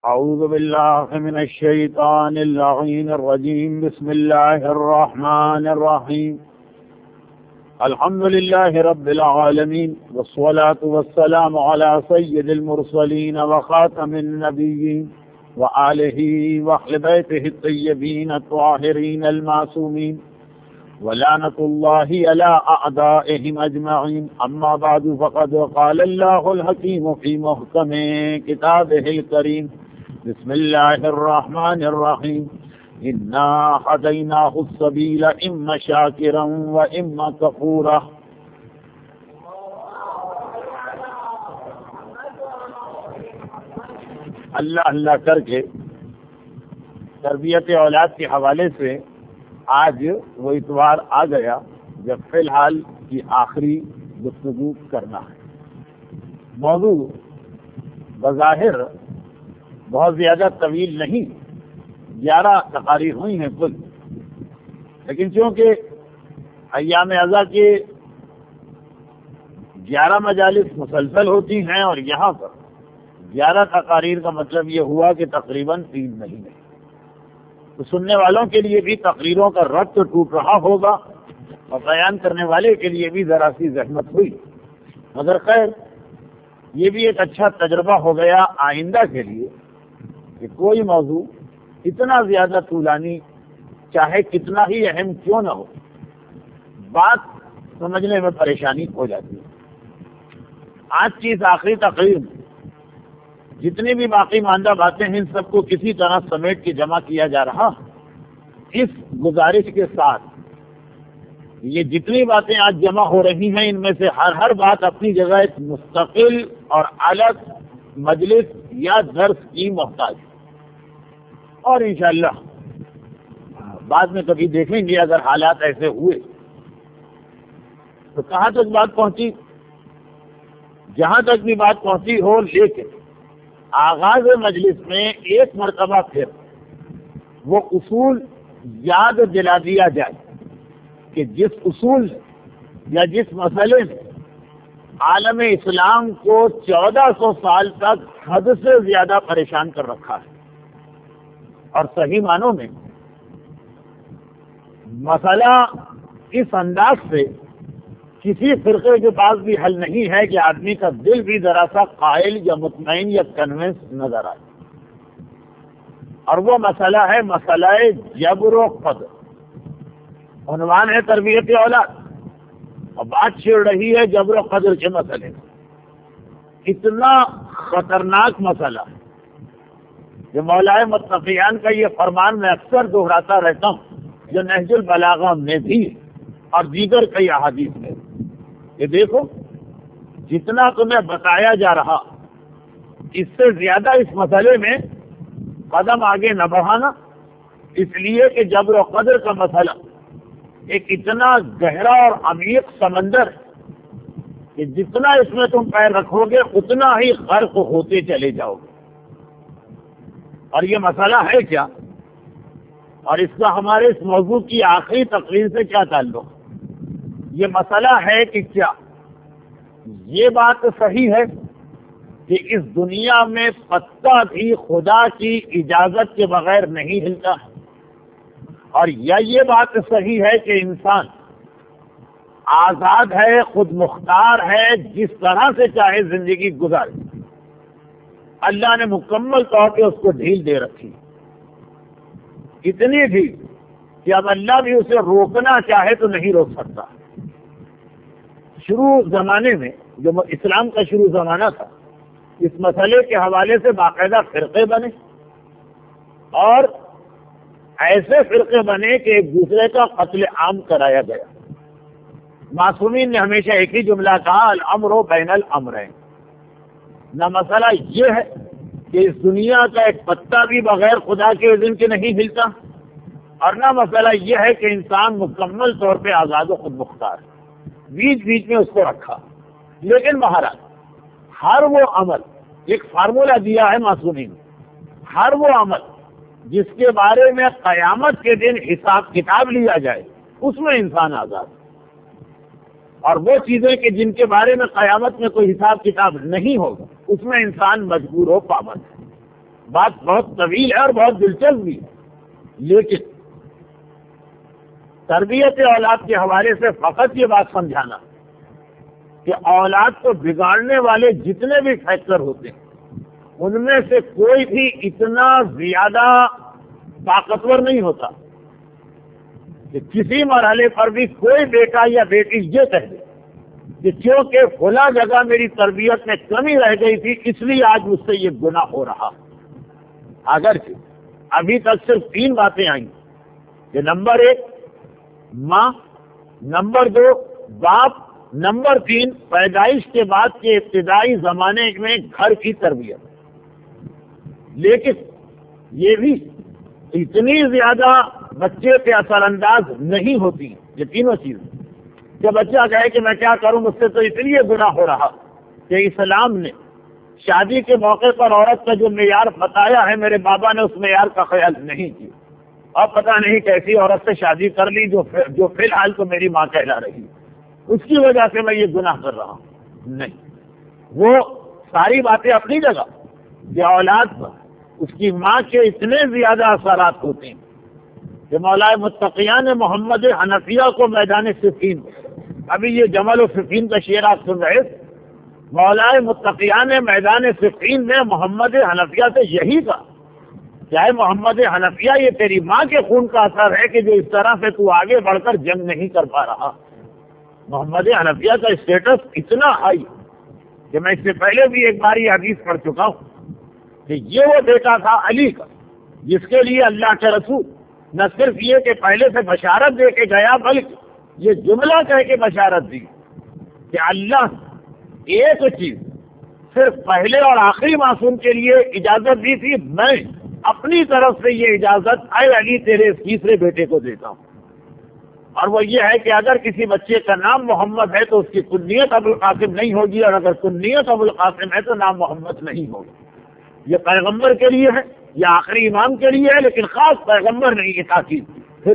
أعوذ بالله من الشيطان اللعين الرجيم. بسم الله الرحمن الرحيم. الحمد لله رب العالمين، والصلاة والسلام على سيد المرسلين وخاتم النبيين وآله وأهل بيته الطيبين الطاهرين المعصومين، ولعنة الله على أعدائهم أجمعين. أما بعد، فقد قال الله الحكيم في محكم كتابه الكريم: بسم الله الرحمن الرحيم. إنا هديناه السبيل إما شاكرا وإما كفورا. اللہ کر کے تربیت اولاد کے حوالے سے آج وہ اتوار آ گیا جب فی الحال کی آخری گفتگو کرنا ہے. موضوع بظاہر بہت زیادہ طویل نہیں، 11 تقاریر ہوئی ہیں کل، لیکن چونکہ ایام اعضا کے 11 مجالس مسلسل ہوتی ہیں اور یہاں پر 11 تقاریر کا مطلب یہ ہوا کہ تقریباً 3 مہینے، تو سننے والوں کے لیے بھی تقریروں کا ربط ٹوٹ رہا ہوگا اور بیان کرنے والے کے لیے بھی ذرا سی زحمت ہوئی، مگر خیر یہ بھی ایک اچھا تجربہ ہو گیا آئندہ کے لیے کہ کوئی موضوع اتنا زیادہ طولانی چاہے کتنا ہی اہم کیوں نہ ہو، بات سمجھنے میں پریشانی ہو جاتی ہے. آج کی اس آخری تقریر میں جتنی بھی باقی ماندہ باتیں ہیں ان سب کو کسی طرح سمیٹ کے جمع کیا جا رہا، اس گزارش کے ساتھ یہ جتنی باتیں آج جمع ہو رہی ہیں ان میں سے ہر بات اپنی جگہ ایک مستقل اور الگ مجلس یا درس کی محتاج ہے، اور انشاءاللہ بعد میں کبھی دیکھیں گے اگر حالات ایسے ہوئے تو کہاں تک بات پہنچی. جہاں تک بھی بات پہنچی ہو، لیکن آغاز مجلس میں ایک مرتبہ پھر وہ اصول یاد دلا دیا جائے کہ جس اصول یا جس مسئلے نے عالم اسلام کو 1400 سال تک حد سے زیادہ پریشان کر رکھا ہے، اور صحیح معنوں میں مسئلہ اس انداز سے کسی فرقے کے پاس بھی حل نہیں ہے کہ آدمی کا دل بھی ذرا سا قائل یا مطمئن یا کنونس نظر آئے، اور وہ مسئلہ ہے مسئلہ جبر و قدر. عنوان ہے تربیت اولاد، اور بات چھڑ رہی ہے جبر و قدر کے مسئلے میں. اتنا خطرناک مسئلہ ہے کہ مولا متقیان کا یہ فرمان میں اکثر دہراتا رہتا ہوں، جو نہج البلاغہ میں بھی اور دیگر کئی احادیث میں، کہ دیکھو جتنا تمہیں بتایا جا رہا اس سے زیادہ اس مسئلے میں قدم آگے نہ بڑھانا، اس لیے کہ جبر و قدر کا مسئلہ ایک اتنا گہرا اور عمیق سمندر ہے کہ جتنا اس میں تم پیر رکھو گے اتنا ہی غرق ہوتے چلے جاؤ گے. اور یہ مسئلہ ہے کیا، اور اس کا ہمارے اس موضوع کی آخری تقریر سے کیا تعلق؟ یہ مسئلہ ہے کہ کیا یہ بات صحیح ہے کہ اس دنیا میں پتا بھی خدا کی اجازت کے بغیر نہیں ہلتا ہے، اور یا یہ بات صحیح ہے کہ انسان آزاد ہے، خود مختار ہے، جس طرح سے چاہے زندگی گزارے، اللہ نے مکمل طور پہ اس کو ڈھیل دے رکھی، اتنی ڈھیل کہ اب اللہ بھی اسے روکنا چاہے تو نہیں روک سکتا. شروع زمانے میں جو اسلام کا شروع زمانہ تھا، اس مسئلے کے حوالے سے باقاعدہ فرقے بنے، اور ایسے فرقے بنے کہ ایک دوسرے کا قتل عام کرایا گیا. معصومین نے ہمیشہ ایک ہی جملہ کہا: الامر بین الامرین. نہ مسئلہ یہ ہے کہ اس دنیا کا ایک پتا بھی بغیر خدا کے اذن کے نہیں ہلتا، اور نہ مسئلہ یہ ہے کہ انسان مکمل طور پہ آزاد و خود مختار ہے. بیچ بیچ میں اس کو رکھا. لیکن مہاراج ہر وہ عمل، ایک فارمولہ دیا ہے معصومین نے، ہر وہ عمل جس کے بارے میں قیامت کے دن حساب کتاب لیا جائے اس میں انسان آزاد ہے، اور وہ چیزیں کہ جن کے بارے میں قیامت میں کوئی حساب کتاب نہیں ہوگا اس میں انسان مجبور و پابند ہے. بات بہت طویل ہے اور بہت دلچسپ بھی ہے، لیکن تربیت اولاد کے حوالے سے فقط یہ بات سمجھانا کہ اولاد کو بگاڑنے والے جتنے بھی فیکٹر ہوتے ہیں ان میں سے کوئی بھی اتنا زیادہ طاقتور نہیں ہوتا کہ کسی مرحلے پر بھی کوئی بیٹا یا بیٹی یہ کہہ دے کہ کیونکہ فلاں جگہ میری تربیت میں کمی رہ گئی تھی اس لیے آج مجھ سے یہ گناہ ہو رہا۔ اگرچہ ابھی تک صرف 3 باتیں آئیں کہ نمبر 1 ماں، نمبر 2 باپ، نمبر 3 پیدائش کے بعد کے ابتدائی زمانے میں گھر کی تربیت، لیکن یہ بھی اتنی زیادہ بچے پہ اثر انداز نہیں ہوتی یہ تینوں چیزیں کہ بچہ کہے کہ میں کیا کروں، مجھ سے تو اس لیے گناہ ہو رہا کہ اسلام نے شادی کے موقع پر عورت کا جو معیار بتایا ہے میرے بابا نے اس معیار کا خیال نہیں کیا، اور پتہ نہیں کیسی عورت سے شادی کر لی جو فی الحال تو میری ماں کہلا رہی، اس کی وجہ سے میں یہ گناہ کر رہا ہوں۔ نہیں، وہ ساری باتیں اپنی جگہ کہ اولاد پر اس کی ماں کے اتنے زیادہ اثرات ہوتے ہیں کہ مولا متقیان محمد حنفیہ کو میدان صفین، ابھی یہ جمل و صفین کا شعر آپ سن رہے تھے، مولا متقیان میدان صفین میں محمد حنفیہ سے یہی کہا چاہے محمد حنفیہ یہ تیری ماں کے خون کا اثر ہے کہ جو اس طرح سے تو آگے بڑھ کر جنگ نہیں کر پا رہا۔ محمد حنفیہ کا اسٹیٹس اتنا ہائی کہ میں اس سے پہلے بھی ایک بار یہ حدیث پڑھ چکا ہوں کہ یہ وہ بیٹا تھا علی کا جس کے لیے اللہ کے رسول نہ صرف یہ کہ پہلے سے بشارت دے کے گیا بلکہ یہ جملہ کہہ کے بشارت دی کہ اللہ ایک چیز صرف پہلے اور آخری معصوم کے لیے اجازت دی تھی، میں اپنی طرف سے یہ اجازت اے علی تیرے اس تیسرے بیٹے کو دیتا ہوں، اور وہ یہ ہے کہ اگر کسی بچے کا نام محمد ہے تو اس کی کنیت ابو القاسم نہیں ہوگی، اور اگر کنیت ابو القاسم ہے تو نام محمد نہیں ہوگا۔ یہ پیغمبر کے لیے ہے، یہ آخری امام کے لیے ہے، لیکن خاص پیغمبر نہیں یہ تاکید۔ پھر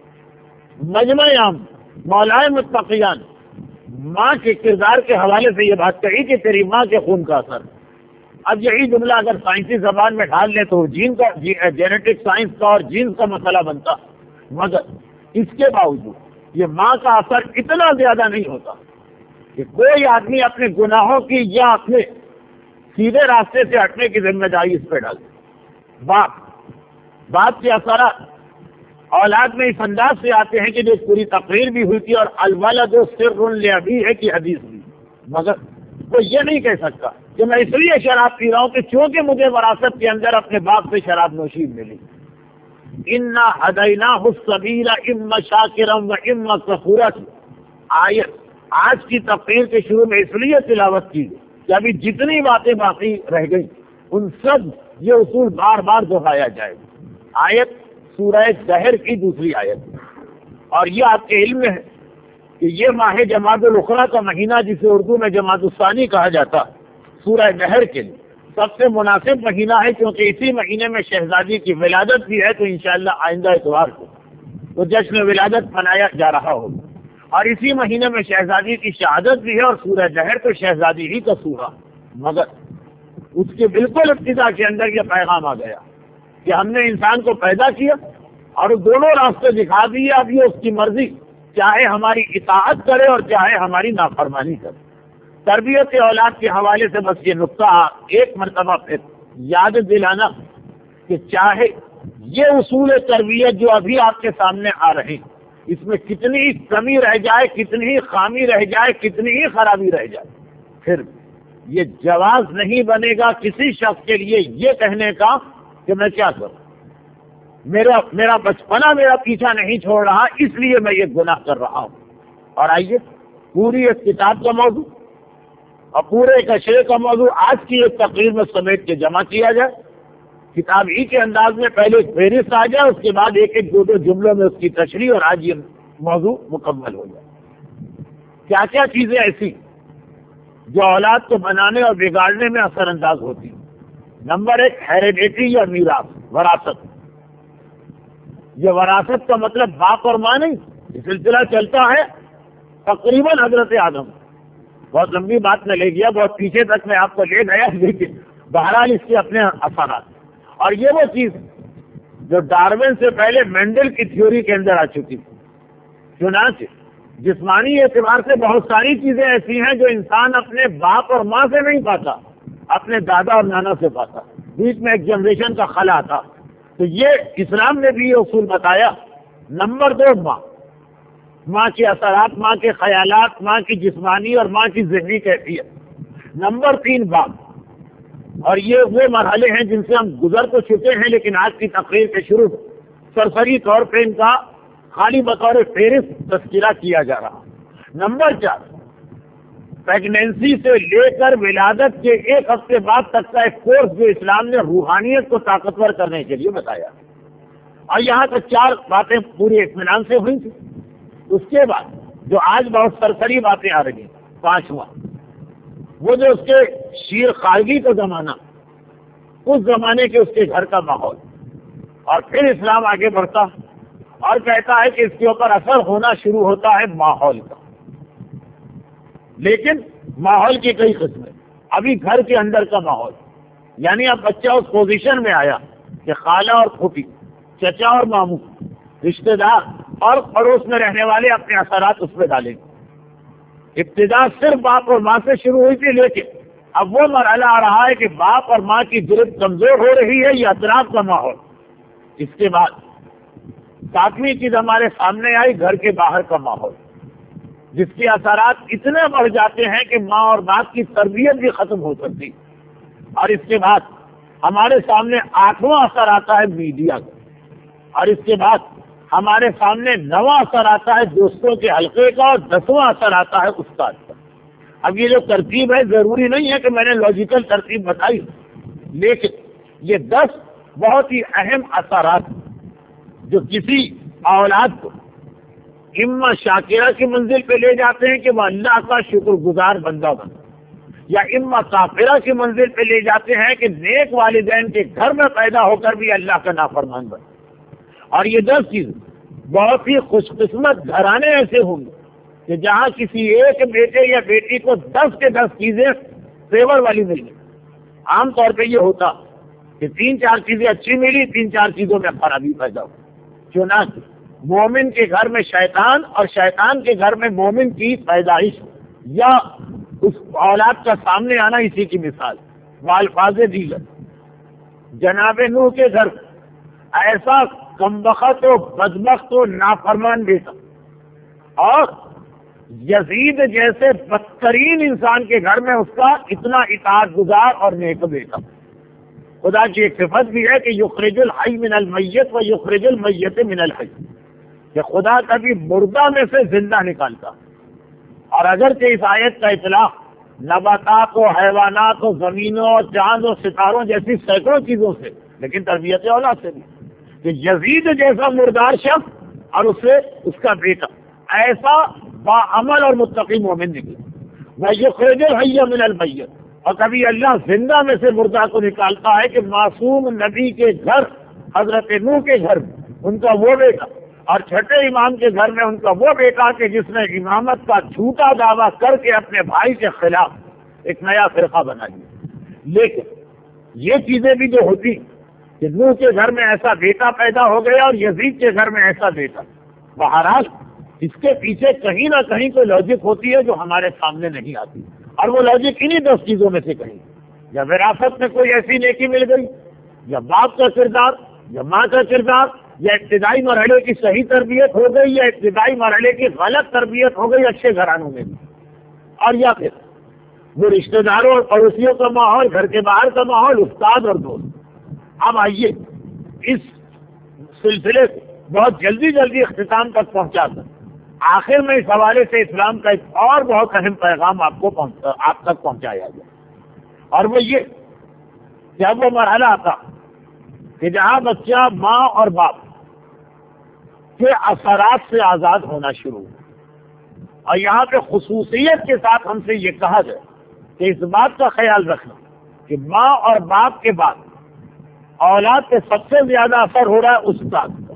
مجمع عام مولائے متقیان ماں کے کردار کے حوالے سے یہ بات کہی کہ تیری ماں کے خون کا اثر۔ اب یہی جملہ اگر سائنسی زبان میں ڈھال لیں تو جین کا جینیٹک سائنس کا اور جینز کا مسئلہ بنتا، مگر اس کے باوجود یہ ماں کا اثر اتنا زیادہ نہیں ہوتا کہ کوئی آدمی اپنے گناہوں کی یا اپنے سیدھے راستے سے ہٹنے کی ذمہ داری اس پہ ڈالے۔ باپ کے اثرات اولاد میں اس انداز سے آتے ہیں کہ جو پوری تقریر بھی ہوئی تھی اور الولد سر لابیہ ہے کی حدیث بھی، مگر وہ یہ نہیں کہہ سکتا کہ میں اس لیے شراب پی رہا ہوں کہ چونکہ مجھے وراثت کے اندر اپنے باپ سے شراب نوشی ملی۔ انا ہدیناہ السبیل اما شاکرا و اما کفورا، آیت آج کی تقریر کے شروع میں اس لیے تلاوت کی کہ ابھی جتنی باتیں باقی رہ گئی ان سب یہ اصول بار بار دہرایا جائے گا۔ آیت سورہ دہر کی دوسری آیت، اور یہ آپ کے علم میں ہے کہ یہ ماہ جمادی الاخری کا مہینہ جسے اردو میں جمادی الثانی کہا جاتا، سورہ دہر کے لیے سب سے مناسب مہینہ ہے، کیونکہ اسی مہینے میں شہزادی کی ولادت بھی ہے، تو انشاءاللہ آئندہ اتوار کو تو جشن ولادت منایا جا رہا ہوگا، اور اسی مہینے میں شہزادی کی شہادت بھی ہے، اور سورہ دہر تو شہزادی ہی کا سورہ، مگر اس کے بالکل ابتدا کے اندر یہ پیغام آ گیا کہ ہم نے انسان کو پیدا کیا اور دونوں راستے دکھا دیے، اب یہ اس کی مرضی، چاہے ہماری اطاعت کرے اور چاہے ہماری نافرمانی کرے۔ تربیت اولاد کے حوالے سے بس یہ نقطہ ایک مرتبہ پھر یاد دلانا کہ چاہے یہ اصول تربیت جو ابھی آپ کے سامنے آ رہے ہیں اس میں کتنی کمی رہ جائے، کتنی ہی خامی رہ جائے، کتنی ہی خرابی رہ جائے، پھر یہ جواز نہیں بنے گا کسی شخص کے لیے یہ کہنے کا کہ میں کیا کروں، میرا بچپنا میرا پیچھا نہیں چھوڑ رہا اس لیے میں یہ گناہ کر رہا ہوں۔ اور آئیے پوری ایک کتاب کا موضوع اور پورے کشرے کا موضوع آج کی ایک تقریر میں سمیٹ کے جمع کیا جائے، کتاب ہی کے انداز میں پہلے فہرست آ جائے، اس کے بعد ایک ایک دو جملوں میں اس کی تشریح، اور آج یہ موضوع مکمل ہو جائے۔ کیا کیا چیزیں ایسی جو اولاد کو بنانے اور بگاڑنے میں اثر انداز ہوتی ہیں؟ نمبر 1 ہیریڈیٹی یا میراث، وراثت۔ یہ وراثت کا مطلب باپ اور ماں نہیں، یہ سلسلہ چلتا ہے تقریباً حضرت آدم، بہت لمبی بات میں لے گیا، بہت پیچھے تک میں آپ کو لے گیا، لیکن بہرحال اس کے اپنے اثرات۔ اور یہ وہ چیز جو ڈارون سے پہلے مینڈل کی تھیوری کے اندر آ چکی تھی. چنانچہ جسمانی اعتبار سے بہت ساری چیزیں ایسی ہیں جو انسان اپنے باپ اور ماں سے نہیں پاتا, اپنے دادا اور نانا سے پاتا, بیچ میں ایک جنریشن کا خلا تھا. تو یہ اسلام نے بھی یہ اصول بتایا. نمبر 2 ماں کے اثرات, ماں کے خیالات, ماں کی جسمانی اور ماں کی ذہنی کیفیت. نمبر 3 باپ. اور یہ وہ مرحلے ہیں جن سے ہم گزر تو چکے ہیں, لیکن آج کی تقریر کے شروع سرسری طور پہ ان کا خالی بطور فہرست تذکرہ کیا جا رہا. نمبر 4 پیگنینسی سے لے کر ولادت کے 1 ہفتے بعد تک کا ایک کورس جو اسلام نے روحانیت کو طاقتور کرنے کے لیے بتایا. اور یہاں تک 4 باتیں پوری اطمینان سے ہوئی تھی. اس کے بعد جو آج بہت سرسری باتیں آ رہی ہیں, 5واں وہ جو اس کے شیر خارگی کا زمانہ, اس زمانے کے اس کے گھر کا ماحول. اور پھر اسلام آگے بڑھتا اور کہتا ہے کہ اس کے اوپر اثر ہونا شروع ہوتا ہے ماحول کا. لیکن ماحول کی کئی قسمیں. ابھی گھر کے اندر کا ماحول, یعنی اب بچہ اس پوزیشن میں آیا کہ خالہ اور پھوپھی, چچا اور ماموں, رشتہ دار اور پڑوس میں رہنے والے اپنے اثرات اس پہ ڈالیں. ابتدا صرف باپ اور ماں سے شروع ہوئی تھی, لیکن اب وہ مرحلہ آ رہا ہے کہ باپ اور ماں کی گرفت کمزور ہو رہی ہے, یہ اطراف کا ماحول. اس کے بعد 7ویں چیز ہمارے سامنے آئی, گھر کے باہر کا ماحول, جس کے اثرات اتنے بڑھ جاتے ہیں کہ ماں اور باپ کی تربیت بھی ختم ہو سکتی. اور اس کے بعد ہمارے سامنے 8واں اثر آتا ہے میڈیا کا. اور اس کے بعد ہمارے سامنے 9واں اثر آتا ہے دوستوں کے حلقے کا, اور 10واں اثر آتا ہے استاد کا. اب یہ جو ترتیب ہے, ضروری نہیں ہے کہ میں نے لاجیکل ترتیب بتائی, لیکن یہ 10 بہت ہی اہم اثرات جو کسی اولاد کو اما شاکرہ کی منزل پہ لے جاتے ہیں کہ وہ اللہ کا شکر گزار بندہ بنے, یا اما کافرہ کی منزل پہ لے جاتے ہیں کہ نیک والدین کے گھر میں پیدا ہو کر بھی اللہ کا نافرمان بنے. اور یہ 10 چیز بہت ہی خوش قسمت گھرانے ایسے ہوں گے کہ جہاں کسی ایک بیٹے یا بیٹی کو 10 کے 10 چیزیں فیور والی مل گئی. عام طور پہ یہ ہوتا کہ 3-4 چیزیں اچھی ملی, 3-4 چیزوں میں خرابی پیدا ہو. چنانچہ مومن کے گھر میں شیطان اور شیطان کے گھر میں مومن کی پیدائش یا اس اولاد کا سامنے آنا اسی کی مثال. والفاظ دیگر, جناب نوح کے گھر ایسا کمبخت و بدبخت و نافرمان بیٹا, اور یزید جیسے بدترین انسان کے گھر میں اس کا اتنا اطاعت گزار اور نیک بیٹا. خدا کی ایک صفت بھی ہے کہ یخرج الحی من المیت و یخرج المیت من الحی, کہ خدا کبھی مردہ میں سے زندہ نکالتا. اور اگرچہ اس آیت کا اطلاق نباتات و حیوانات و زمینوں اور چاند و ستاروں جیسی سینکڑوں چیزوں سے, لیکن تربیت اولاد سے بھی, کہ یزید جیسا مردار شخص اور اسے اس کا بیٹا ایسا باعمل اور متقی مومن نکلا. وَيُخْرِجُ الْحَيَّ مِنَ الْمَيِّتِ, اور کبھی اللہ زندہ میں سے مردہ کو نکالتا ہے کہ معصوم نبی کے گھر حضرت نوح کے گھر میں ان کا وہ بیٹا, اور چھٹے امام کے گھر میں ان کا وہ بیٹا کہ جس نے امامت کا جھوٹا دعویٰ کر کے اپنے بھائی کے خلاف ایک نیا فرقہ بنا لیا. لیکن یہ چیزیں بھی جو ہوتی کہ نوح کے گھر میں ایسا بیٹا پیدا ہو گیا اور یزید کے گھر میں ایسا بیٹا, بہرحال اس کے پیچھے کہیں نہ کہیں کوئی لاجک ہوتی ہے جو ہمارے سامنے نہیں آتی. اور وہ لاجک انہی 10 چیزوں میں سے کہیں, یا وراثت میں کوئی ایسی نیکی مل گئی, یا باپ کا کردار, یا ماں کا کردار, یا ابتدائی مرحلے کی صحیح تربیت ہو گئی, یا ابتدائی مرحلے کی غلط تربیت ہو گئی اچھے گھرانوں میں بھی, اور یا پھر وہ رشتہ داروں اور پڑوسیوں کا ماحول, گھر کے باہر کا ماحول, استاد اور دوست. اب آئیے اس سلسلے سے بہت جلدی اختتام تک پہنچا کر آخر میں اس حوالے سے اسلام کا ایک اور بہت اہم پیغام آپ تک پہنچایا گیا, اور وہ یہ کہ اب وہ مرحلہ آتا کہ جہاں بچہ ماں اور باپ کے اثرات سے آزاد ہونا شروع ہو. اور یہاں پہ خصوصیت کے ساتھ ہم سے یہ کہا جائے کہ اس بات کا خیال رکھنا کہ ماں اور باپ کے بعد اولاد پہ سب سے زیادہ اثر ہو رہا ہے استاد کا,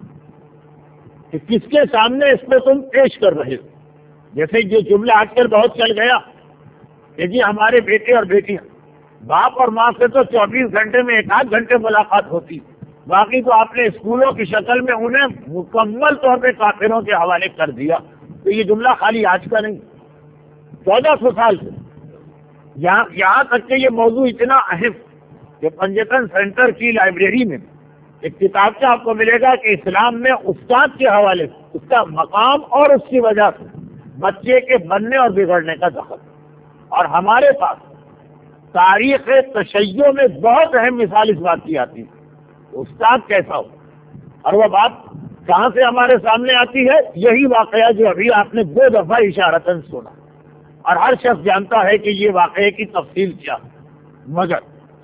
کہ کس کے سامنے اس کو تم پیش کر رہے ہو. جیسے یہ جملہ آج کل بہت چل گیا کہ جی ہمارے بیٹے اور بیٹیاں باپ اور ماں سے تو 24 گھنٹے میں 1 گھنٹے ملاقات ہوتی، باقی تو آپ نے اسکولوں کی شکل میں انہیں مکمل طور پہ کافروں کے حوالے کر دیا۔ تو یہ جملہ خالی آج کا نہیں، 1400 سال سے یہاں تک کہ یہ موضوع اتنا اہم کہ پنجتن سینٹر کی لائبریری میں ایک کتاب سے آپ کو ملے گا کہ اسلام میں استاد کے حوالے سے اس کا مقام اور اس کی وجہ سے بچے کے بننے اور بگڑنے کا دخل۔ اور ہمارے پاس تاریخ تشیع میں بہت اہم مثال اس بات کی آتی ہے، استاد کیسا ہو، اور وہ بات کہاں سے ہمارے سامنے آتی ہے؟ یہی واقعہ جو ابھی آپ نے 2 دفعہ اشارتاً سنا، اور ہر شخص جانتا ہے کہ یہ واقعے کی تفصیل کیا، مگر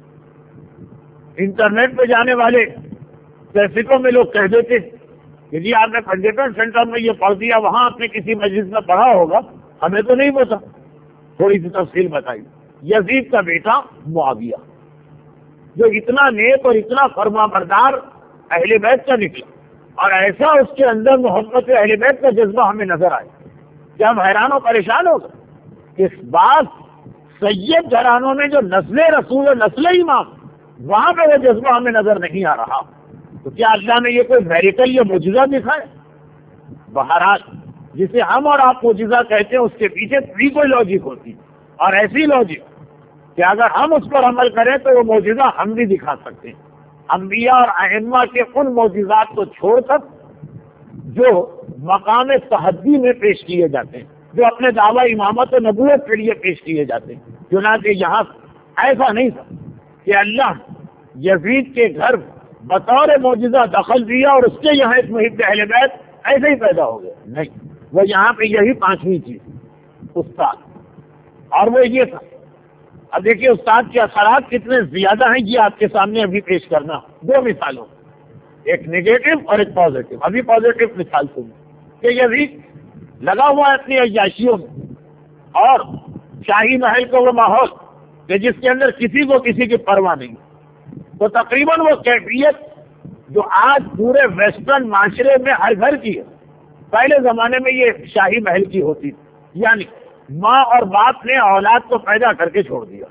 انٹرنیٹ پہ جانے والے کیسٹوں میں لوگ کہہ دیتے کہ جی آپ نے پنجتن سینٹر میں یہ پڑھ دیا، وہاں آپ نے کسی مجلس میں پڑھا ہوگا، ہمیں تو نہیں پتا، تھوڑی سی تفصیل بتائی۔ یزید کا بیٹا معاویہ جو اتنا نیک اور اتنا فرما بردار اہل بیت کا نکلا، اور ایسا اس کے اندر محبت اہل بیت کا جذبہ ہمیں نظر آئے کہ ہم حیران و پریشان ہو گئے۔ اس بات سید گھرانوں میں جو نسل رسول و نسل امام، وہاں پہ وہ جذبہ ہمیں نظر نہیں آ رہا، تو کیا اللہ نے یہ کوئی میریکل یا معجزہ دکھائے؟ بہرحال جسے ہم اور آپ معجزہ کہتے ہیں اس کے پیچھے بھی کوئی لاجک ہوتی، اور ایسی لاجک کہ اگر ہم اس پر عمل کریں تو وہ معجزہ ہم بھی دکھا سکتے ہیں۔ انبیاء اور ائمہ کے ان معجزات کو چھوڑ کر جو مقام تحدی میں پیش کیے جاتے ہیں، جو اپنے دعوی امامت و نبوت کے لیے پیش کیے جاتے ہیں، چنانچہ یہاں ایسا نہیں تھا کہ اللہ یزید کے گھر بطور معجزہ دخل دیا اور اس کے یہاں ایک محب اہل بیت ایسے ہی پیدا ہو گیا، نہیں، وہ یہاں پہ یہی 5ویں چیز، استاد، اور وہ یہ تھا۔ اب دیکھیے استاد کے اثرات کتنے زیادہ ہیں، یہ آپ کے سامنے ابھی پیش کرنا 2 مثالوں، ایک نیگیٹو اور ایک پازیٹو۔ ابھی پازیٹو مثال سنیں کہ یزید لگا ہوا ہے اپنی عیاشیوں میں، اور شاہی محل کا وہ ماحول کہ جس کے اندر کسی کو کسی کی پرواہ نہیں، تو تقریباً وہ کیفیت جو آج پورے ویسٹرن معاشرے میں ہر گھر کی ہے، پہلے زمانے میں یہ شاہی محل کی ہوتی تھی، یعنی ماں اور باپ نے اولاد کو پیدا کر کے چھوڑ دیا،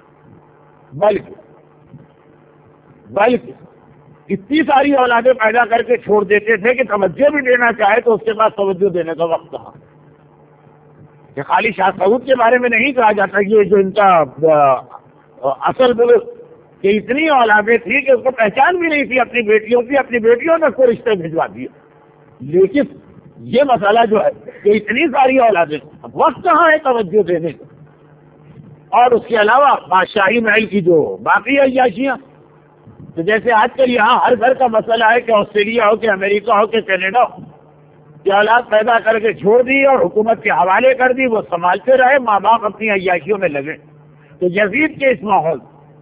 بلکہ اتنی ساری اولادیں پیدا کر کے چھوڑ دیتے تھے کہ توجہ بھی دینا چاہے تو اس کے بعد توجہ دینے کا وقت کہاں۔ کہ خالی شاہ سعود کے بارے میں نہیں کہا جاتا، یہ جو ان کا اصل بزرگ کہ اتنی اولادیں تھی کہ اس کو پہچان بھی نہیں تھی اپنی بیٹیوں کی، اپنی بیٹیوں نے اس کو رشتے بھجوا دیے۔ لیکن یہ مسئلہ جو ہے کہ اتنی ساری اولادیں، وقت کہاں ہے توجہ دینے کا۔ اور اس کے علاوہ بادشاہی محل کی جو باقی عیاشیاں، تو جیسے آج کل یہاں ہر گھر کا مسئلہ ہے کہ آسٹریلیا ہو کہ امریکہ ہو کہ کینیڈا ہو، کہ اولاد پیدا کر کے چھوڑ دی اور حکومت کے حوالے کر دی، وہ سنبھالتے رہے، ماں باپ اپنی عیاشیوں میں لگے۔ تو یزید کے اس ماحول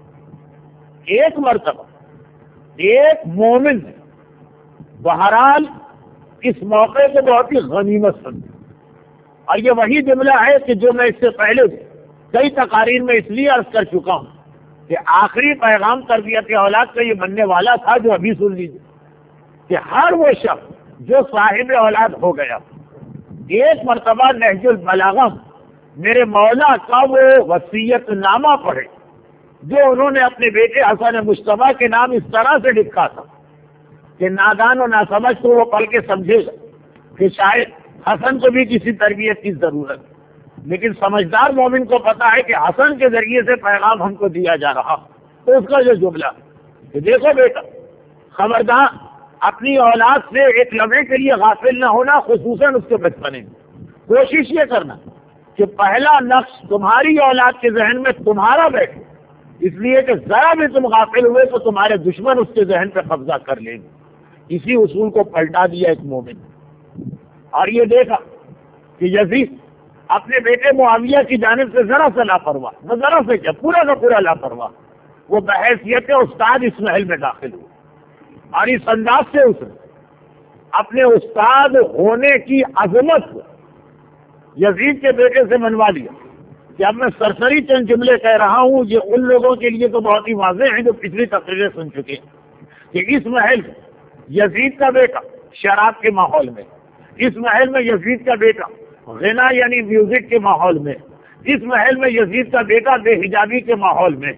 ایک مرتبہ ایک مومن نے بہرحال اس موقع کو بہت ہی غنیمت سمجھا، اور یہ وہی جملہ ہے کہ جو میں اس سے پہلے کئی تقاریر میں اس لیے عرض کر چکا ہوں کہ آخری پیغام تربیت اولاد کا یہ بننے والا تھا، جو ابھی سن لیجیے کہ ہر وہ شخص جو صاحب اولاد ہو گیا ایک مرتبہ نہج البلاغہ میرے مولا کا وہ وصیت نامہ پڑھے جو انہوں نے اپنے بیٹے حسن مشتبہ کے نام اس طرح سے لکھا تھا کہ نادان و ناسمجھ تو وہ پڑھ کے سمجھے گا کہ شاید حسن کو بھی کسی تربیت کی ضرورت ہے، لیکن سمجھدار مومن کو پتا ہے کہ حسن کے ذریعے سے پیغام ہم کو دیا جا رہا۔ تو اس کا جو جملہ کہ دیکھو بیٹا، خبردار اپنی اولاد سے ایک لمحے کے لیے غافل نہ ہونا، خصوصاً اس کے بچپنے میں کوشش یہ کرنا کہ پہلا نقش تمہاری اولاد کے ذہن میں تمہارا بیٹھے، اس لیے کہ ذرا بھی تم غافل ہوئے تو تمہارے دشمن اس کے ذہن پہ قبضہ کر لیں گے۔ اسی اصول کو پلٹا دیا ایک مومن، اور یہ دیکھا کہ یزید اپنے بیٹے معاویہ کی جانب سے ذرا سے لاپرواہ، نہ ذرا سے کیا پورا کا پورا لاپرواہ، وہ بحیثیت استاد اس محل میں داخل ہوئے، اور اس انداز سے اس نے اپنے استاد ہونے کی عظمت کو یزید کے بیٹے سے منوا لیا کہ اب میں سرسری چند جملے کہہ رہا ہوں، یہ ان لوگوں کے لیے تو بہت ہی واضح ہیں جو پچھلی تقریریں سن چکے ہیں کہ اس محل میں یزید کا بیٹا شراب کے ماحول میں، اس محل میں یزید کا بیٹا غنا یعنی میوزک کے ماحول میں، اس محل میں یزید کا بیٹا بے حجابی کے ماحول میں،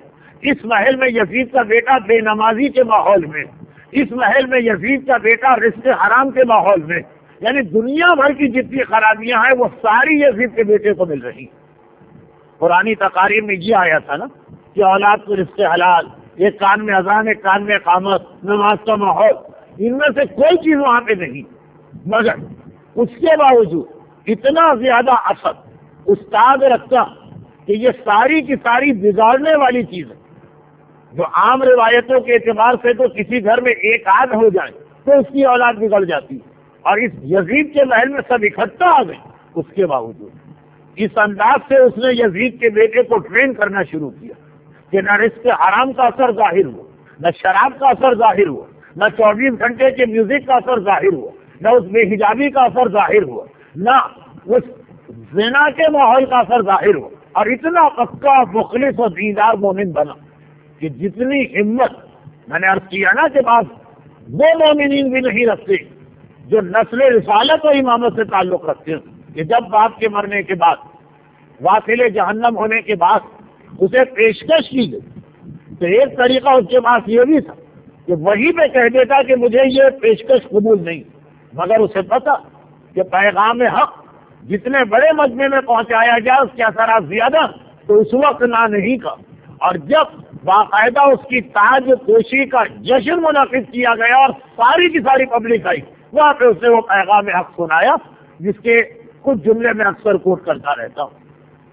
اس محل میں یزید کا بیٹا بے نمازی کے ماحول میں، اس محل میں یزید کا بیٹا رزق حرام کے ماحول میں، یعنی دنیا بھر کی جتنی خرابیاں ہیں وہ ساری یزید کے بیٹے کو مل رہی۔ قرآنی تقاریر میں یہ آیا تھا نا کہ اولاد کو رزق حلال، ایک کان میں اذان ایک کان میں اقامت، نماز کا ماحول، ان میں سے کوئی چیز وہاں پہ نہیں، مگر اس کے باوجود اتنا زیادہ اثر استاد رکھتا کہ یہ ساری کی ساری بگاڑنے والی چیز ہے، جو عام روایتوں کے اعتبار سے تو کسی گھر میں ایک آدھ ہو جائے تو اس کی اولاد بگڑ جاتی ہے، اور اس یزید کے محل میں سب اکٹھا آ گئے، اس کے باوجود اس انداز سے اس نے یزید کے بیٹے کو ٹرین کرنا شروع کیا کہ نہ رزق حرام کا اثر ظاہر ہوا، نہ شراب کا اثر ظاہر ہوا، نہ 24 گھنٹے کے میوزک کا اثر ظاہر ہوا، نہ اس بے حجابی کا اثر ظاہر ہوا، نہ اس زنا کے ماحول کا اثر ظاہر ہوا، اور اتنا پکا مخلص اور دیندار مومن بنا کہ جتنی ہمت میں نے عرض کیا نا کہ بعض وہ مومنین بھی نہیں رکھتے جو نسل رسالت و امامت سے تعلق رکھتے ہیں کہ جب باپ کے مرنے کے بعد واصل جہنم ہونے کے بعد اسے پیشکش کی گئی تو ایک طریقہ اس کے پاس یہ بھی تھا کہ وہی پہ کہہ دیتا کہ مجھے یہ پیشکش قبول نہیں، مگر اسے پتا کہ پیغام حق جتنے بڑے مجمع میں پہنچایا گیا اس کے اثرات زیادہ تو اس وقت نہ نہیں کا، اور جب باقاعدہ اس کی تاج پوشی کا جشن منعقد کیا گیا اور ساری کی ساری پبلک آئی، وہاں پہ اسے وہ پیغام حق سنایا جس کے کچھ جملے میں اکثر کوٹ کرتا رہتا ہوں،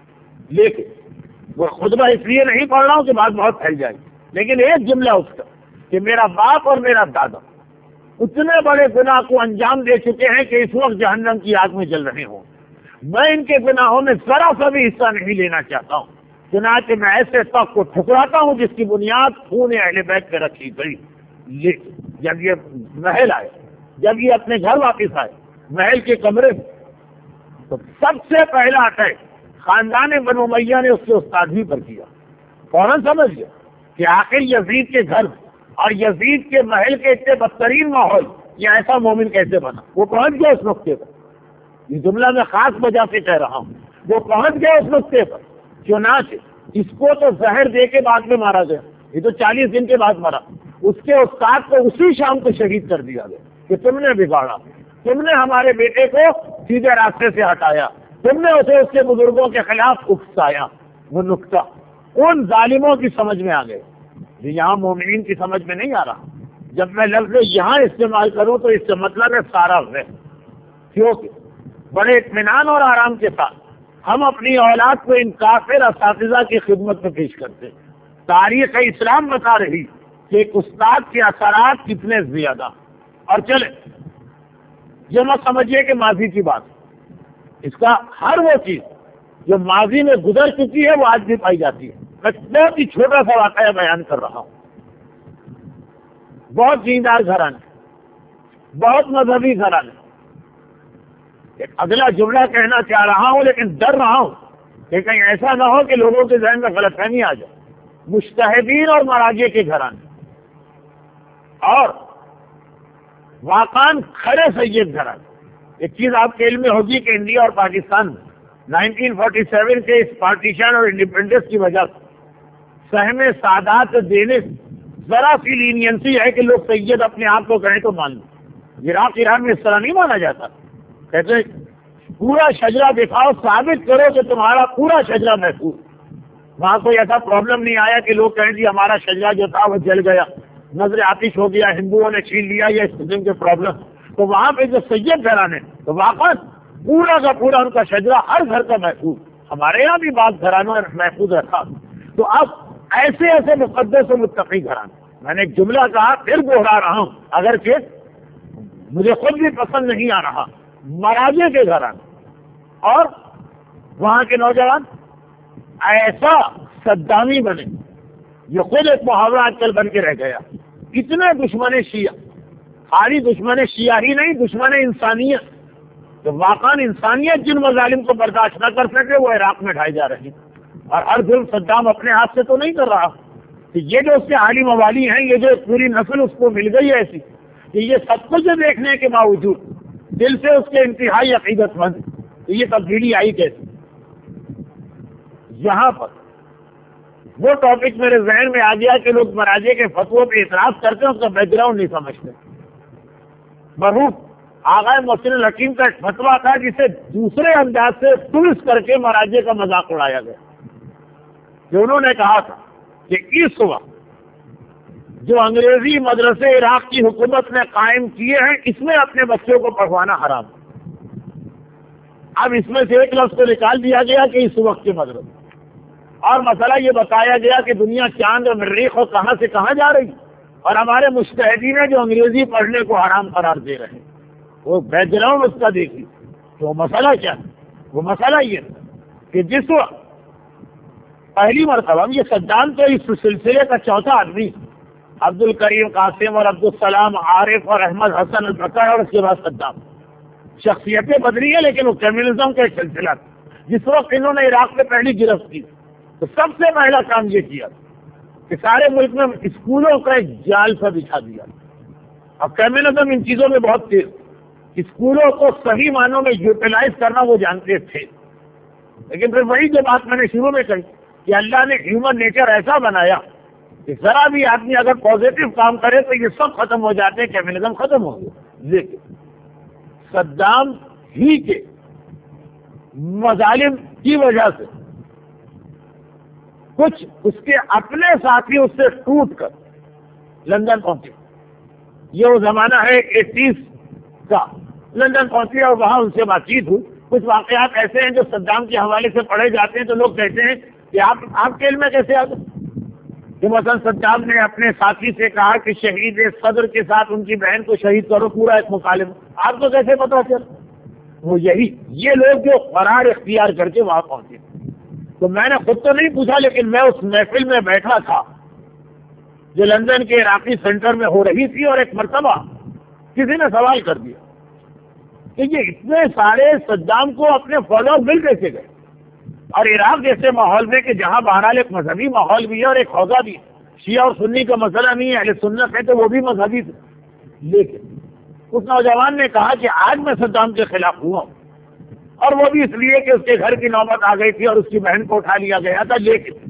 لیکن وہ خطبہ اس لیے نہیں پڑھ رہا ہوں کہ بات بہت پھیل جائے، لیکن ایک جملہ اس کا کہ میرا باپ اور میرا دادا اتنے بڑے گناہ کو انجام دے چکے ہیں کہ اس وقت جہنم کی آگ میں جل رہے ہوں، میں ان کے گناہوں میں ذرا سا بھی حصہ نہیں لینا چاہتا ہوں، چنانچہ میں ایسے تخت کو ٹھکراتا ہوں جس کی بنیاد خون اہل بیت پہ رکھی گئی۔ لیکن جب یہ محل آئے، جب یہ اپنے گھر واپس آئے محل کے کمرے میں، تو سب سے پہلا اٹیک خاندان بنو امیہ نے اس کے استادی پر کیا۔ فوراً سمجھ گیا کہ آخر یزید کے گھر اور یزید کے محل کے اتنے بدترین ماحول یہ ایسا مومن کیسے بنا، وہ پہنچ گیا اس نقطے پر۔ یہ جملہ میں خاص وجہ سے کہہ رہا ہوں، وہ پہنچ گیا اس نقطے پر، چنانچہ اس کو تو زہر دے کے بعد میں مارا گیا، یہ تو 40 دن کے بعد مرا، اس کے استاد کو اسی شام کو شہید کر دیا گیا کہ تم نے بگاڑا، تم نے ہمارے بیٹے کو سیدھے راستے سے ہٹایا، تم نے اسے اس کے بزرگوں کے خلاف اکسایا۔ وہ نقطہ ان ظالموں کی سمجھ میں آ گئے، یہاں مومنین کی سمجھ میں نہیں آ رہا۔ جب میں لفظ یہاں استعمال کروں تو اس سے مطلب ہے سارا ہے، کیونکہ بڑے اطمینان اور آرام کے ساتھ ہم اپنی اولاد کو ان کافر اساتذہ کی خدمت میں پیش کرتے ہیں۔ تاریخ اسلام بتا رہی کہ ایک استاد کے اثرات کتنے زیادہ، اور چلے یہ مت سمجھیے کہ ماضی کی بات، اس کا ہر وہ چیز جو ماضی میں گزر چکی ہے وہ آج بھی پائی جاتی ہے۔ میں بہت ہی چھوٹا سا واقعہ بیان کر رہا ہوں۔ بہت دیندار گھرانے، بہت مذہبی گھرانے، ایک اگلا جملہ کہنا چاہ رہا ہوں لیکن ڈر رہا ہوں کہ کہیں ایسا نہ ہو کہ لوگوں کے ذہن میں غلط فہمی آ جائے۔ مجتہدین اور مراجع کے گھرانے اور واقعاً کھڑے سید گھرانے۔ ایک چیز آپ کے علم میں ہوگی کہ انڈیا اور پاکستان میں 1947 کے اس پارٹیشن اور انڈیپینڈنس کی وجہ سے سہم سادات دینے ذرا سی لینینسی ہے کہ لوگ سید اپنے آپ کو کہیں تو مان لیں۔ عراق ایران میں اس طرح نہیں مانا جاتا، کہتے ہیں پورا شجرہ دکھاؤ، ثابت کرو کہ تمہارا پورا شجرہ محفوظ۔ وہاں کوئی ایسا پرابلم نہیں آیا کہ لوگ کہیں جی ہمارا شجرہ جو تھا وہ جل گیا، نظر آتش ہو گیا، ہندوؤں نے چھین لیا، یہ اس قسم کے پرابلم۔ تو وہاں پہ جو سید گھرانے تو واقعا پورا کا پورا ان کا شجرہ ہر گھر کا محفوظ، ہمارے یہاں بھی بعض گھرانوں نے محفوظ رکھا۔ تو اب ایسے ایسے مقدس و متقی گھرانے، میں نے ایک جملہ کہا پھر دوہرا رہا ہوں اگرچہ مجھے خود بھی پسند نہیں آ رہا، مراجع کے گھرانے اور وہاں کے نوجوان ایسا صدامی بنے، یہ خود ایک محاورہ آج کل بن کے رہ گیا۔ کتنے دشمن شیعہ، خالی دشمن شیعہ ہی نہیں، دشمن انسانیت، تو واقعا انسانیت جن مظالم کو برداشت نہ کر سکے وہ عراق میں ڈھائے جا رہے ہیں، اور ہر ظلم صدام اپنے ہاتھ سے تو نہیں کر رہا۔ کہ یہ جو اس کے عالی موالی ہیں، یہ جو پوری نسل اس کو مل گئی ہے ایسی کہ یہ سب کچھ دیکھنے کے باوجود دل سے اس کے انتہائی عقیدت مند، تو یہ تبدیلی آئی کیسے؟ یہاں پر وہ ٹاپک میرے ذہن میں آ گیا کہ لوگ مراجع کے فتووں پہ اعتراض کرتے ہیں، اس کا بیک گراؤنڈ نہیں سمجھتے. مرحوم آغا محسن الحکیم کا ایک فتویٰ تھا جسے دوسرے انداز سے ٹویسٹ کر کے مراجع کا مذاق اڑایا گیا، کہ انہوں نے کہا تھا کہ اس وقت جو انگریزی مدرسے عراق کی حکومت نے قائم کیے ہیں، اس میں اپنے بچوں کو پڑھوانا حرام ہے. اب اس میں سے ایک لفظ کو نکال دیا گیا کہ اس وقت کے مدرسے، اور مسئلہ یہ بتایا گیا کہ دنیا چاند اور مریخ اور کہاں سے کہاں جا رہی، اور ہمارے مجتہدین جو انگریزی پڑھنے کو حرام قرار دے رہے ہیں. وہ بیک گراؤنڈ اس کا دیکھیے تو وہ مسئلہ کیا ہے. وہ مسئلہ یہ کہ جس وقت پہلی مرتبہ یہ صدام تو اس سلسلے کا چوتھا آدمی، عبد الکریم قاسم اور عبد السلام عارف اور احمد حسن البکر، اور اس کے بعد صدام. شخصیتیں بدلی ہیں لیکن وہ کمیونزم کا ایک سلسلہ تھا. جس وقت انہوں نے عراق میں پہلی گرفت کی تو سب سے پہلا کام یہ کیا کہ سارے ملک میں اسکولوں کا ایک جال سا بچھا دیا. اب کمیونزم ان چیزوں میں بہت تیز، اسکولوں کو صحیح معنوں میں یوٹیلائز کرنا وہ جانتے تھے. لیکن پھر وہی جو بات میں نے شروع میں کہی کہ اللہ نے ہیومن نیچر ایسا بنایا کہ ذرا بھی آدمی اگر پازیٹو کام کرے تو یہ سب ختم ہو جاتے ہیں، کمیونزم ختم ہو گیا. لیکن صدام ہی کے مظالم کی وجہ سے کچھ اس کے اپنے ساتھی اس سے ٹوٹ کر لندن پہنچے. یہ وہ زمانہ ہے 80s کا. لندن پہنچے اور وہاں ان سے بات چیت ہوئی. کچھ واقعات ایسے ہیں جو صدام کے حوالے سے پڑھے جاتے ہیں تو لوگ کہتے ہیں کہ آپ کے علم میں کیسے آ گئے کہ مثلا صدام نے اپنے ساتھی سے کہا کہ شہید صدر کے ساتھ ان کی بہن کو شہید کرو، پورا ایک مکالمہ. آپ کو کیسے پتا چلا؟ وہ یہ لوگ جو قرار اختیار کر کے وہاں پہنچے. تو میں نے خود تو نہیں پوچھا لیکن میں اس محفل میں بیٹھا تھا جو لندن کے عراقی سینٹر میں ہو رہی تھی، اور ایک مرتبہ کسی نے سوال کر دیا کہ یہ اتنے سارے صدام کو اپنے فالوور مل کیسے گئے، اور عراق جیسے ماحول میں کہ جہاں بہرحال ایک مذہبی ماحول بھی ہے اور ایک ہوگا بھی ہے، شیعہ اور سنی کا مسئلہ نہیں ہے، اہل سنت ہے تو وہ بھی مذہبی تھے. لیکن اس نوجوان نے کہا کہ آج میں صدام کے خلاف ہوا ہوں، اور وہ بھی اس لیے کہ اس کے گھر کی نوبت آ گئی تھی اور اس کی بہن کو اٹھا لیا گیا تھا. لیکن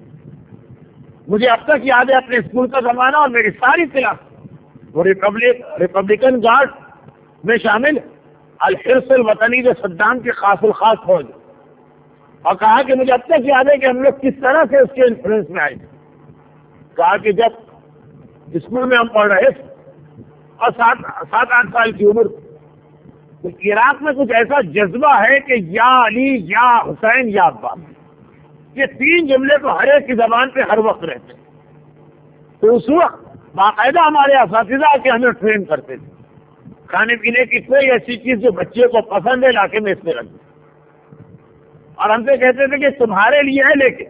مجھے اب تک یاد ہے اپنے اسکول کا زمانہ اور میری ساری کلاس وہ ریپبلکن گارڈ میں شامل الحرس الوطنی جو صدام کی خاص الخاص فوج، اور کہا کہ مجھے اب تک یاد ہے کہ ہم لوگ کس طرح سے اس کے انفلوئنس میں آئے تھے. کہا کہ جب اسکول میں ہم پڑھ رہے تھے اور 7-8 سال کی عمر، تو عراق میں کچھ ایسا جذبہ ہے کہ یا علی یا حسین یا عباس، یہ 3 جملے تو ہر ایک کی زبان پہ ہر وقت رہتے ہیں. تو اس وقت باقاعدہ ہمارے اساتذہ کے ہمیں ٹرین کرتے تھے کھانے پینے کی کوئی ایسی چیز جو بچے کو پسند ہے علاقے میں اس میں رکھ دیں، اور ہم سے کہتے تھے کہ تمہارے لیے ہے لیکن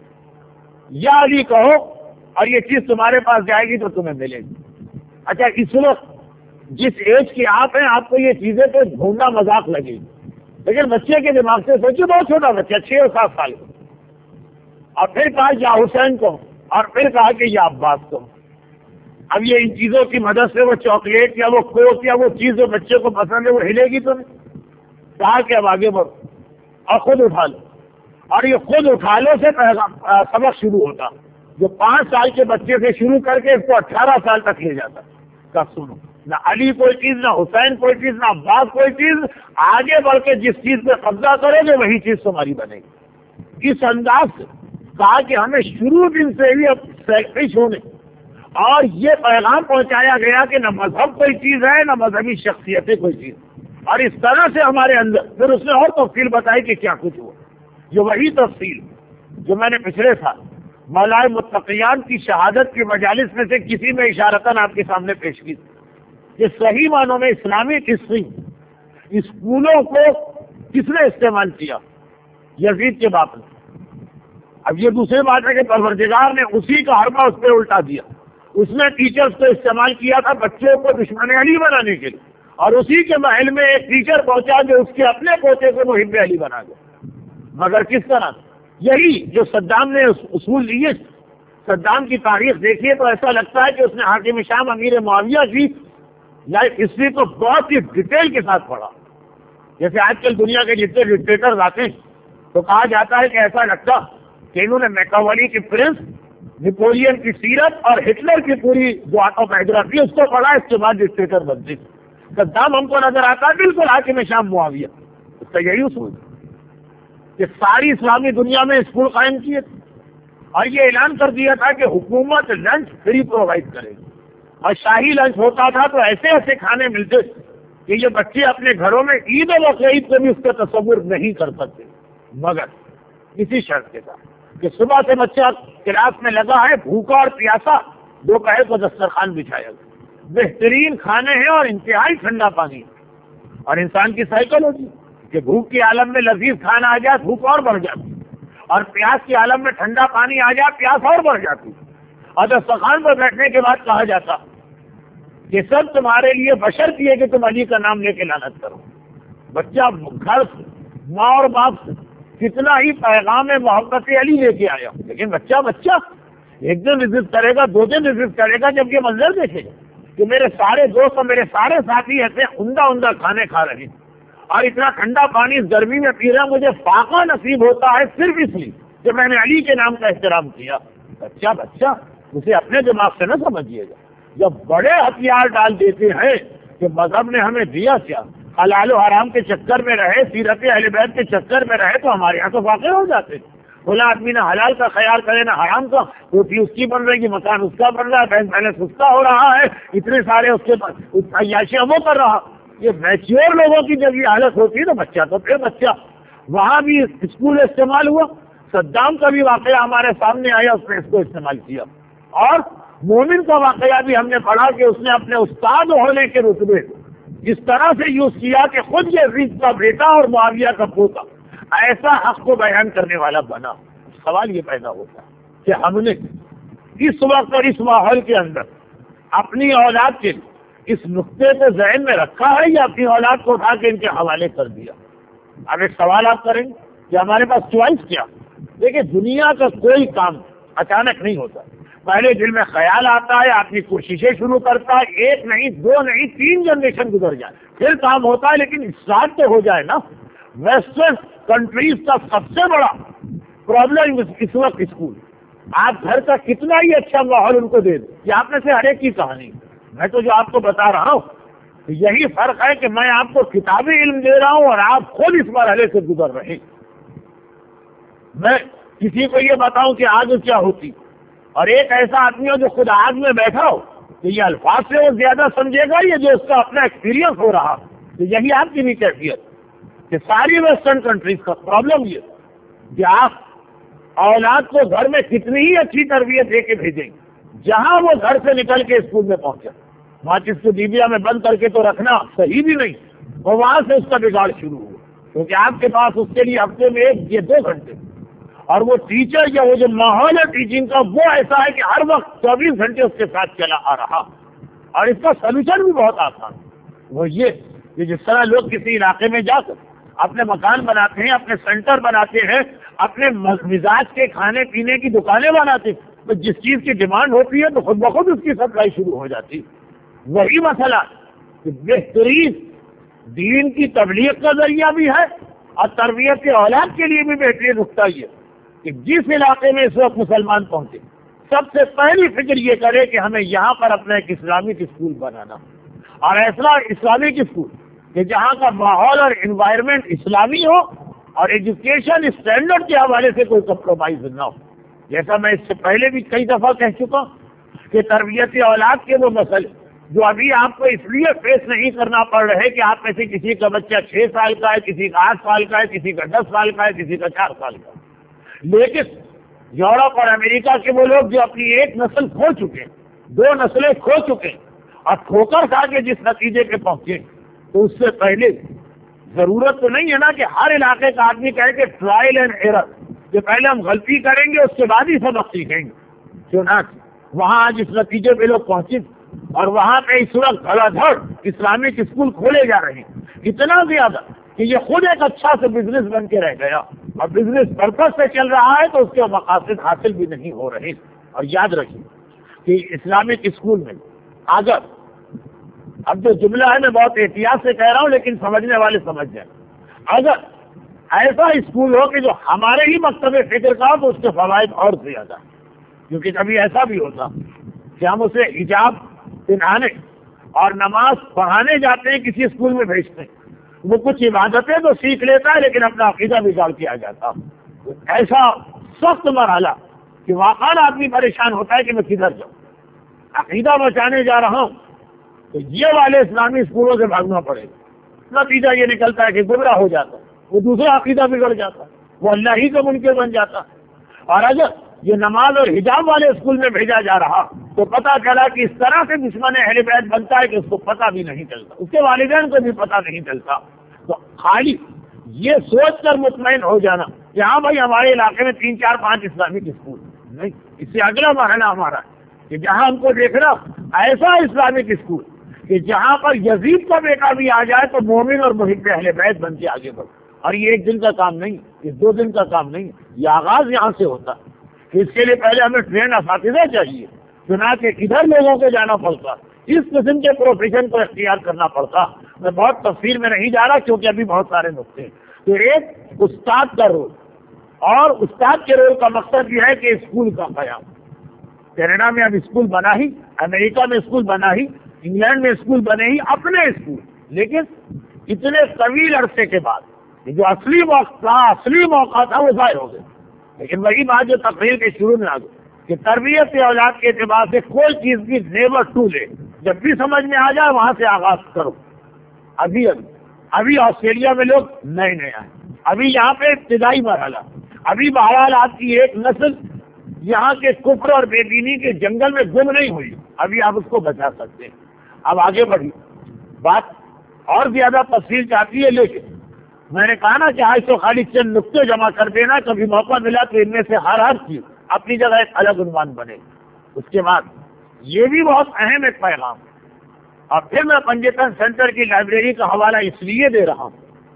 یا علی کہو اور یہ چیز تمہارے پاس جائے گی تو تمہیں ملے گی. اچھا اس وقت جس ایج کے آپ ہیں آپ کو یہ چیزیں تو ڈھونڈنا مذاق لگے گی، لیکن بچے کے دماغ سے سوچیے، بہت چھوٹا بچہ 6 اور 7 سال کا، اور پھر کہا یا حسین کو اور پھر کہا کہ یا عباس کو. اب یہ ان چیزوں کی مدد سے وہ چاکلیٹ یا وہ کوک یا وہ چیز جو بچے کو پسند ہے وہ ہلے گی تو نہیں. کہا کہ اب آگے بڑھو اور خود اٹھا لو، اور یہ خود اٹھا لو سے سبق شروع ہوتا جو 5 سال کے بچے سے شروع کر کے اس کو 18 سال تک لے جاتا. کب سنو، نہ علی کوئی چیز، نہ حسین کوئی چیز، نہ عباس کوئی چیز، آگے بڑھ کے جس چیز پہ قبضہ کرو گے وہی چیز تمہاری بنے گی. اس انداز سے کہا کہ ہمیں شروع دن سے ہی اب سیلفش ہونے اور یہ پیغام پہنچایا گیا کہ نہ مذہب کوئی چیز ہے نہ مذہبی شخصیتیں کوئی چیز، اور اس طرح سے ہمارے اندر پھر اس نے اور تفصیل بتائی کہ کیا کچھ ہوا. جو وہی تفصیل جو میں نے پچھلے سال مولا متقیان کی شہادت کی مجالس میں سے کسی میں اشارتاً آپ کے سامنے پیش کی کہ صحیح معنوں میں اسلامک ہسٹری اسکولوں کو کس نے استعمال کیا؟ یزید کے باپ نے. اب یہ دوسری بات ہے کہ پروردگار نے اسی کا حربہ اس پہ الٹا دیا. اس نے ٹیچرز کو استعمال کیا تھا بچوں کو دشمن علی بنانے کے لیے، اور اسی کے محل میں ایک ٹیچر پہنچا جو اس کے اپنے پوتے کو محب علی بنا گیا. مگر کس طرح؟ یہی جو صدام نے اصول لیے. صدام کی تاریخ دیکھیے تو ایسا لگتا ہے کہ اس نے حاکم شام امیر معاویہ کی لائف ہسٹری کو بہت ہی ڈیٹیل کے ساتھ پڑھا. جیسے آج کل دنیا کے جتنے ڈکٹیٹرز آتے ہیں تو کہا جاتا ہے کہ ایسا لگتا کہ انہوں نے میکاولی کی پرنس، نیپولین کی سیرت اور ہٹلر کی پوری جو آٹوبایوگرافی اس کو پڑھا، اس کے بعد ڈکٹیٹر بنتی. صدام ہم کو نظر آتا ہے بالکل حاکم شام معاویہ. اس کا یہی اصول کہ ساری اسلامی دنیا میں اسکول قائم کیے اور یہ اعلان کر دیا تھا کہ حکومت لنچ فری پرووائڈ کرے گی، اور شاہی لنچ ہوتا تھا تو ایسے ایسے کھانے ملتے کہ یہ بچے اپنے گھروں میں عید و بقرعید کو بھی اس کا تصور نہیں کر سکتے، مگر اسی شرط کے ساتھ کہ صبح سے بچہ کلاس میں لگا ہے بھوکا اور پیاسا، دوپہر کو دسترخوان بچھایا گیا، بہترین کھانے ہیں اور انتہائی ٹھنڈا پانی. اور انسان کی سائیکالوجی کہ بھوک کے عالم میں لذیذ کھانا آ جائے بھوک اور بڑھ جاتی، اور پیاس کے عالم میں ٹھنڈا پانی آ جائے پیاس اور بڑھ جاتی. اور دسترخوان پر بیٹھنے کے بعد کہا جاتا یہ سب تمہارے لیے بشرط یہ کہ تم علی کا نام لے کے لعنت کرو. بچہ گھر ماں اور باپ کتنا ہی پیغام محبت علی لے کے آیا، لیکن بچہ ایک دن وزٹ کرے گا، 2 دن وزٹ کرے گا، جب یہ منظر دیکھے گا کہ میرے سارے دوست اور میرے سارے ساتھی ایسے عمدہ کھانے کھا رہے ہیں اور اتنا ٹھنڈا پانی اس گرمی میں پی رہا، مجھے فاقہ نصیب ہوتا ہے صرف اس لیے کہ میں نے علی کے نام کا احترام کیا. بچہ اسے اپنے دماغ سے نہ سمجھیے گا. جب بڑے ہتھیار ڈال دیتے ہیں کہ مذہب نے ہمیں دیا کیا، حلال و حرام کے چکر میں رہے، سیرت اہل بیت کے چکر میں رہے، تو ہمارے یہاں تو واقع ہو جاتے. بھلا آدمی نہ حلال کا خیال کرے نہ حرام کا، روٹی اس کی بن رہی ہے، مکان اس کا بن رہا ہے، بینک بیلنس اس کا ہو رہا ہے، اتنے سارے اس کے پاس عیاشیاں وہ کر رہا. یہ میچور لوگوں کی جب یہ حالت ہوتی ہے تو بچہ تو پھر بچہ. وہاں بھی اسکول استعمال ہوا، صدام کا بھی واقعہ ہمارے سامنے آیا، اس نے اس کو استعمال کیا. اور مومن کا واقعہ بھی ہم نے پڑھا کہ اس نے اپنے استاد ہونے کے رتبے اس طرح سے یوز کیا کہ خود یزید کا بیٹا اور معاویہ کا پوتا ایسا حق کو بیان کرنے والا بنا. سوال یہ پیدا ہوتا ہے کہ ہم نے اس وقت اور اس ماحول کے اندر اپنی اولاد کے اس نقطے کو ذہن میں رکھا ہے یا اپنی اولاد کو اٹھا کے ان کے حوالے کر دیا. اب ایک سوال آپ کریں کہ ہمارے پاس چوائس کیا؟ دیکھیں دنیا کا کوئی کام اچانک نہیں ہوتا. پہلے دل میں خیال آتا ہے، آدمی کوششیں شروع کرتا ہے، 1 نہیں 2 نہیں 3 جنریشن گزر جائے پھر کام ہوتا ہے. لیکن اسٹارٹ تو ہو جائے نا. ویسٹرن کنٹریز کا سب سے بڑا پرابلم اس وقت اسکول. آپ گھر کا کتنا ہی اچھا ماحول ان کو دے دیں، یہ آپ میں سے ہر ایک کی کہانی. میں تو جو آپ کو بتا رہا ہوں یہی فرق ہے کہ میں آپ کو کتابی علم دے رہا ہوں اور آپ خود اس مرحلے سے گزر رہے ہیں. میں کسی کو یہ بتاؤں کہ آگ کیا ہوتی، اور ایک ایسا آدمی ہو جو خود آگ میں بیٹھا ہو تو یہ الفاظ سے وہ زیادہ سمجھے گا یہ جو اس کا اپنا ایکسپیرینس ہو رہا. تو یہی آپ کی بھی کیفیت کہ ساری ویسٹرن کنٹریز کا پرابلم یہ کہ آپ اولاد کو گھر میں کتنی ہی اچھی تربیت دے کے بھیجیں گے، جہاں وہ گھر سے نکل کے اسکول میں پہنچے ماچس کو ڈیبیا میں بند کر کے تو رکھنا صحیح بھی نہیں، اور وہاں سے اس کا بگاڑ شروع ہوا. کیونکہ آپ کے پاس اس کے لیے ہفتے میں 1 یا 2 گھنٹے، اور وہ ٹیچر یا وہ جو ماحول ہے ٹیچنگ کا وہ ایسا ہے کہ ہر وقت 24 گھنٹے اس کے ساتھ چلا آ رہا. اور اس کا سولوشن بھی بہت آسان، وہ یہ کہ جس طرح لوگ کسی علاقے میں جا کر اپنے مکان بناتے ہیں، اپنے سینٹر بناتے ہیں، اپنے مزاج کے کھانے پینے کی دکانیں بناتے ہیں، تو جس چیز کی ڈیمانڈ ہوتی ہے تو خود بخود اس کی سپلائی شروع ہو جاتی. وہی مسئلہ کہ بہترین دین کی تبلیغ کا ذریعہ بھی ہے اور تربیت کے اولاد کے لیے بھی بہترین نقطہ یہ کہ جس علاقے میں اس وقت مسلمان پہنچے سب سے پہلی فکر یہ کرے کہ ہمیں یہاں پر اپنا ایک اسلامک اسکول بنانا، اور ایسا اسلامک اسکول کہ جہاں کا ماحول اور انوائرمنٹ اسلامی ہو اور ایجوکیشن اسٹینڈرڈ کے حوالے سے کوئی کمپرومائز نہ ہو. جیسا میں اس سے پہلے بھی کئی دفعہ کہہ چکا کہ تربیت اولاد کے وہ مسئلے جو ابھی آپ کو اس لیے فیس نہیں کرنا پڑ رہے کہ آپ میں سے کسی کا بچہ 6 سال کا ہے، کسی کا 8 سال کا ہے، کسی کا 10 سال کا ہے، کسی کا 4 سال کا ہے. لیکن یورپ اور امریکہ کے وہ لوگ جو اپنی 1 نسل کھو چکے، 2 نسلیں کھو چکے اور ٹھوکر کھا کے جس نتیجے پہ پہنچے، تو اس سے پہلے ضرورت تو نہیں ہے نا کہ ہر علاقے کا آدمی کہے کہ ٹرائل اینڈ ایرر، کہ پہلے ہم غلطی کریں گے اس کے بعد ہی سبق سیکھیں گے. چنانچہ وہاں آج اس نتیجے پہ لوگ پہنچے اور وہاں پہ اس وقت دھڑا دھڑ اسلامک اسکول کھولے جا رہے ہیں، اتنا زیادہ کہ یہ خود ایک اچھا سے بزنس بن کے رہ گیا اور بزنس پرپز سے چل رہا ہے تو اس کے مقاصد حاصل بھی نہیں ہو رہے. اور یاد رکھیے کہ اسلامک اسکول میں اگر اب جو جملہ ہے میں بہت احتیاط سے کہہ رہا ہوں لیکن سمجھنے والے سمجھ جائیں، اگر ایسا اسکول ہو کہ جو ہمارے ہی مکتب فکر کا تو اس کے فوائد اور زیادہ، کیونکہ کبھی ایسا بھی ہوتا کہ ہم اسے حجاب پہنانے اور نماز پڑھانے جاتے ہیں، کسی اسکول میں بھیجتے ہیں، وہ کچھ عبادتیں تو سیکھ لیتا ہے لیکن اپنا عقیدہ بگاڑ کے آ جاتا، ایسا سخت مرحلہ کہ واقعی آدمی پریشان ہوتا ہے کہ میں کدھر جاؤں، عقیدہ بچانے جا رہا ہوں تو یہ والے اسلامی اسکولوں سے بھاگنا پڑے گا، نتیجہ یہ نکلتا ہے کہ گمراہ ہو جاتا ہے، وہ دوسرا عقیدہ بگڑ جاتا ہے، وہ اللہ ہی کا منکر بن جاتا ہے۔ اور اگر یہ نماز اور حجاب والے اسکول میں بھیجا جا رہا تو پتہ چلا کہ اس طرح سے دشمن اہل بیت بنتا ہے کہ اس کو پتہ بھی نہیں چلتا، اس کے والدین کو بھی پتہ نہیں چلتا۔ تو خالی یہ سوچ کر مطمئن ہو جانا کہ ہاں بھائی ہمارے علاقے میں 3 4 5 اسلامک اسکول نہیں، اس سے اگلا مرحلہ ہمارا کہ جہاں ہم کو دیکھنا ایسا اسلامک اسکول کہ جہاں پر یزید کا بیٹا بھی آ جائے تو مومن اور محب اہل بیت بن کے آگے بڑھے۔ اور یہ 1 دن کا کام نہیں، یہ 2 دن کا کام نہیں، یہ آغاز یہاں سے ہوتا ہے۔ اس کے لیے پہلے ہمیں ٹرین اساتذہ چاہیے، چنانچہ ادھر لوگوں کو جانا پڑتا، اس قسم کے پروفیشن کو اختیار کرنا پڑتا۔ میں بہت تفصیل میں نہیں جا رہا کیونکہ ابھی بہت سارے نقطے ہیں۔ تو ایک استاد کا رول، اور استاد کے رول کا مقصد یہ ہے کہ اسکول کا قیام۔ کینیڈا میں اب اسکول بنا ہی، امریکہ میں اسکول بنا ہی، انگلینڈ میں اسکول بنے ہی، اپنے اسکول، لیکن اتنے طویل عرصے کے بعد جو اصلی موقع تھا وہ ضائع ہو گیا۔ لیکن وہی بات جو تقریر کے شروع میں آ گئی کہ تربیت اولاد کے اعتبار سے کوئی چیز بھی نیور ٹو لیٹ، جب بھی سمجھ میں آ جائے وہاں سے آغاز کرو۔ ابھی آسٹریلیا میں لوگ نئے آئے، ابھی یہاں پہ ابتدائی مرحلہ، ابھی بہرحال آپ کی ایک نسل یہاں کے کفر اور بے دینی کے جنگل میں گم نہیں ہوئی، ابھی آپ اس کو بچا سکتے ہیں۔ اب آگے بڑھی بات اور زیادہ تفصیل چاہتی ہے، لیکن میں نے کہا نا کہ آج تو خالی چند نقطے جمع کر دینا، کبھی موقع ملا تو ان میں سے ہر چیز اپنی جگہ ایک الگ عنوان بنے۔ اس کے بعد یہ بھی بہت اہم ایک پیغام، اور پھر میں پنجتن سینٹر کی لائبریری کا حوالہ اس لیے دے رہا ہوں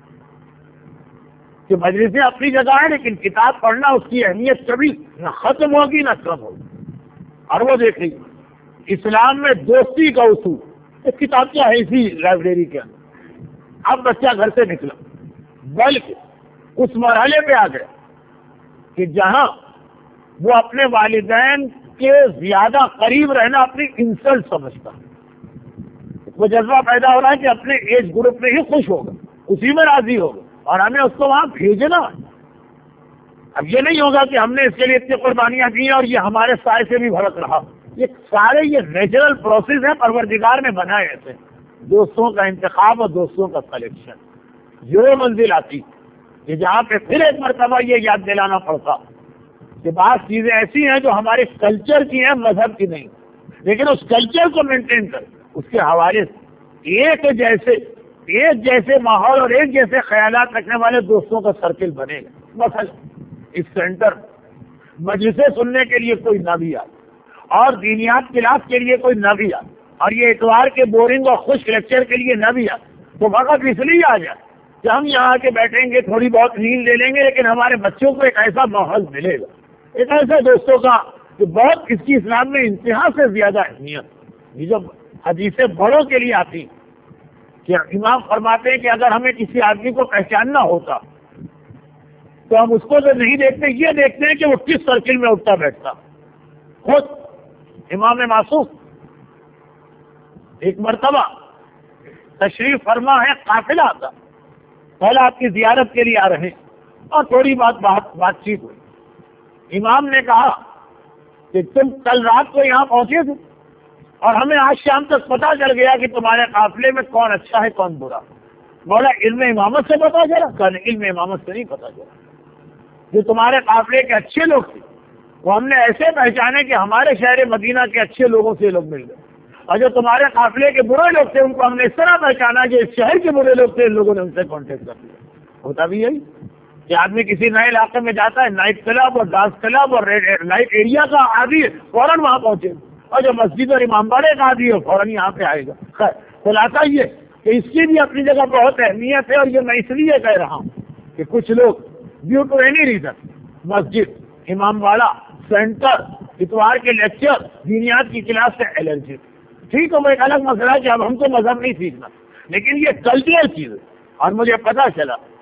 کہ مجلسیں اپنی جگہ ہے، لیکن کتاب پڑھنا اس کی اہمیت کبھی نہ ختم ہوگی نہ کم ہوگی۔ اور وہ دیکھیں اسلام میں دوستی کا اصول، ایک کتاب کیا ہے اسی لائبریری کے اندر۔ اب بچہ گھر سے نکلا، بلکہ اس مرحلے پہ آ گیا کہ جہاں وہ اپنے والدین کے زیادہ قریب رہنا اپنی انسلٹ سمجھتا، وہ جذبہ پیدا ہو رہا ہے کہ اپنے ایج گروپ میں ہی خوش ہوگا، اسی میں راضی ہوگا، اور ہمیں اس کو وہاں بھیجنا۔ اب یہ نہیں ہوگا کہ ہم نے اس کے لیے اتنی قربانیاں دی اور یہ ہمارے سائے سے بھی بھڑک رہا۔ یہ سارے یہ نیچرل پروسیس ہے، پروردگار نے بنائے ایسے، دوستوں کا انتخاب اور دوستوں کا سلیکشن۔ یہ منزل آتی کہ جہاں پہ پھر ایک مرتبہ یہ یاد دلانا پڑتا کہ بعض چیزیں ایسی ہیں جو ہمارے کلچر کی ہیں، مذہب کی نہیں، لیکن اس کلچر کو مینٹین کر اس کے حوالے سے ایک جیسے ماحول اور ایک جیسے خیالات رکھنے والے دوستوں کا سرکل بنے گا۔ مثلا اس سینٹر مجلسیں سننے کے لیے کوئی نہ بھی آئے، اور دینیات کلاس کے لیے کوئی نہ بھی آئے، اور یہ اتوار کے بورنگ اور خشک لیکچر کے لیے نہ بھی آئے، تو وقت اس لیے آ جائے کہ ہم یہاں آ کے بیٹھیں گے، تھوڑی بہت نیند لے لیں گے، لیکن ہمارے بچوں کو ایک ایسا ماحول ملے گا، ایک ایسے دوستوں کا کہ بہت اس کی اسلام میں انتہا سے زیادہ اہمیت۔ یہ جب حدیثیں بڑوں کے لیے آتی کہ امام فرماتے ہیں کہ اگر ہمیں کسی آدمی کو پہچاننا ہوتا تو ہم اس کو تو نہیں دیکھتے، یہ دیکھتے ہیں کہ وہ کس سرکل میں اٹھتا بیٹھتا۔ خود امام معصوم ایک مرتبہ تشریف فرما ہے، قافلہ آتا، پہلے آپ کی زیارت کے لیے آ رہے ہیں، اور تھوڑی بات چیت ہوئی۔ امام نے کہا کہ تم کل رات کو یہاں پہنچے تھے اور ہمیں آج شام تک پتا چل گیا کہ تمہارے قافلے میں کون اچھا ہے کون برا۔ بولا علم امامت سے پتا چلا؟ کہا علم امامت سے نہیں پتا چلا، جو تمہارے قافلے کے اچھے لوگ تھے وہ ہم نے ایسے پہچانے کہ ہمارے شہر مدینہ کے اچھے لوگوں سے لوگ مل گئے، اور جو تمہارے قافلے کے برے لوگ تھے ان کو ہم نے اس طرح پہچانا کہ اس شہر کے برے لوگ تھے، ان لوگوں نے ان سے کانٹیکٹ کر لیا۔ ہوتا بھی یہی کہ آدمی کسی نئے علاقے میں جاتا ہے، نائٹ کلب اور ڈانس کلب اور نائٹ ایریا کا عادی ہے، فوراً وہاں پہنچے، اور جو مسجد اور امام باڑے کا عادی ہے فوراً یہاں پہ آئے گا۔ خیر خلاصہ یہ کہ اس کی بھی اپنی جگہ بہت اہمیت ہے، اور یہ میں اس لیے کہہ رہا ہوں کہ کچھ لوگ ڈیو ٹو اینی ریزن مسجد، امام باڑہ، سینٹر، اتوار کے لیکچر، دینیات کی کلاس سے الرجی۔ ٹھیک ہے، وہ ایک الگ مسئلہ ہے کہ اب ہم کو مذہب نہیں سیکھنا، لیکن یہ کلچرل چیز ہے۔ اور مجھے پتا چلا کہ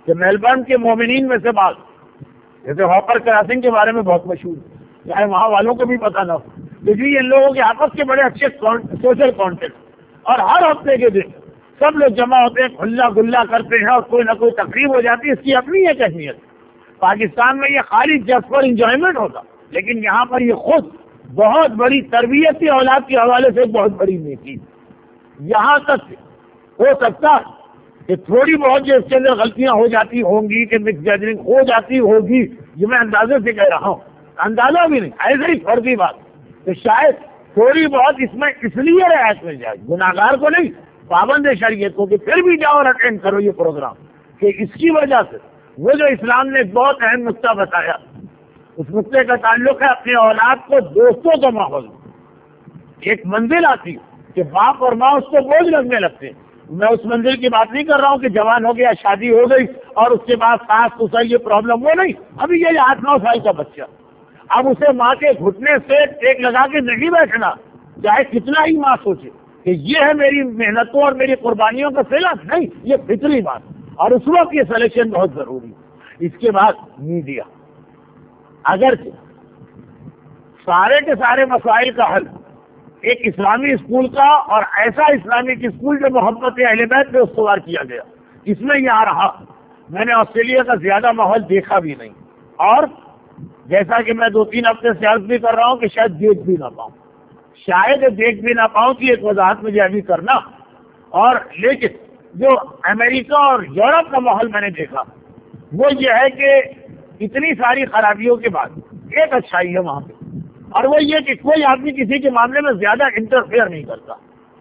کہ میلبرن کے مومنین میں سے بعض جیسے ہاپر کراسنگ کے بارے میں بہت مشہور ہے، چاہے وہاں والوں کو بھی پتہ نہ ہو، کہ جی ان لوگوں کے آپس کے بڑے اچھے سوشل کانٹیکٹ، اور ہر ہفتے کے دن سب لوگ جمع ہوتے ہیں، کھلا گلا کرتے ہیں اور کوئی نہ کوئی تقریب ہو جاتی ہے. اس کی اپنی ایک اہمیت. پاکستان میں یہ خالی جسٹ فار انجوائمنٹ ہوتا، لیکن یہاں پر یہ خود بہت بڑی تربیتی اولاد کے حوالے سے بہت بڑی نیکی. یہاں تک ہو سکتا کہ تھوڑی بہت جو اس کے اندر غلطیاں ہو جاتی ہوں گی، کہ مکس گیدرنگ ہو جاتی ہوگی، یہ میں اندازے سے کہہ رہا ہوں، اندازہ بھی نہیں، ایسے ہی فردی بات کہ شاید تھوڑی بہت اس میں اس لیے رعایت مل جائے، گناہگار کو نہیں، پابند شریعت کو، کہ پھر بھی جاؤ اور اٹینڈ کرو یہ پروگرام، کہ اس کی وجہ سے وہ جو اسلام نے ایک بہت اہم نقطہ بتایا، اس نقطے کا تعلق ہے اپنے اولاد کو دوستوں کا ماحول. ایک منزل آتی کہ باپ اور ماں اس کو بوجھ لگنے لگتے ہیں. میں اس منزل کی بات نہیں کر رہا ہوں کہ جوان ہو گیا، شادی ہو گئی اور اس کے بعد ساس سسر یہ پرابلم، وہ نہیں. ابھی یہ 8-9 سال کا بچہ، اب اسے ماں کے گھٹنے سے ٹیک لگا کے نہیں بیٹھنا، چاہے کتنا ہی ماں سوچے کہ یہ ہے میری محنتوں اور میری قربانیوں کا صلہ، نہیں، یہ فطری بات. اور اس وقت یہ سلیکشن بہت ضروری ہے. اس کے بعد میڈیا، اگرچہ سارے کے سارے مسائل کا حل ایک اسلامی اسکول کا، اور ایسا اسلامک اسکول جو محبت اہل بیت میں استوار کیا گیا، اس میں یہ آ رہا. میں نے آسٹریلیا کا زیادہ ماحول دیکھا بھی نہیں، اور جیسا کہ میں 2-3 ہفتے سے عرض بھی کر رہا ہوں کہ شاید دیکھ بھی نہ پاؤں، کہ ایک وضاحت مجھے ابھی کرنا. اور لیکن جو امریکہ اور یورپ کا ماحول میں نے دیکھا، وہ یہ ہے کہ اتنی ساری خرابیوں کے بعد ایک اچھائی ہے وہاں پہ، اور وہ یہ کہ کوئی آدمی کسی کے معاملے میں زیادہ انٹرفیئر نہیں کرتا.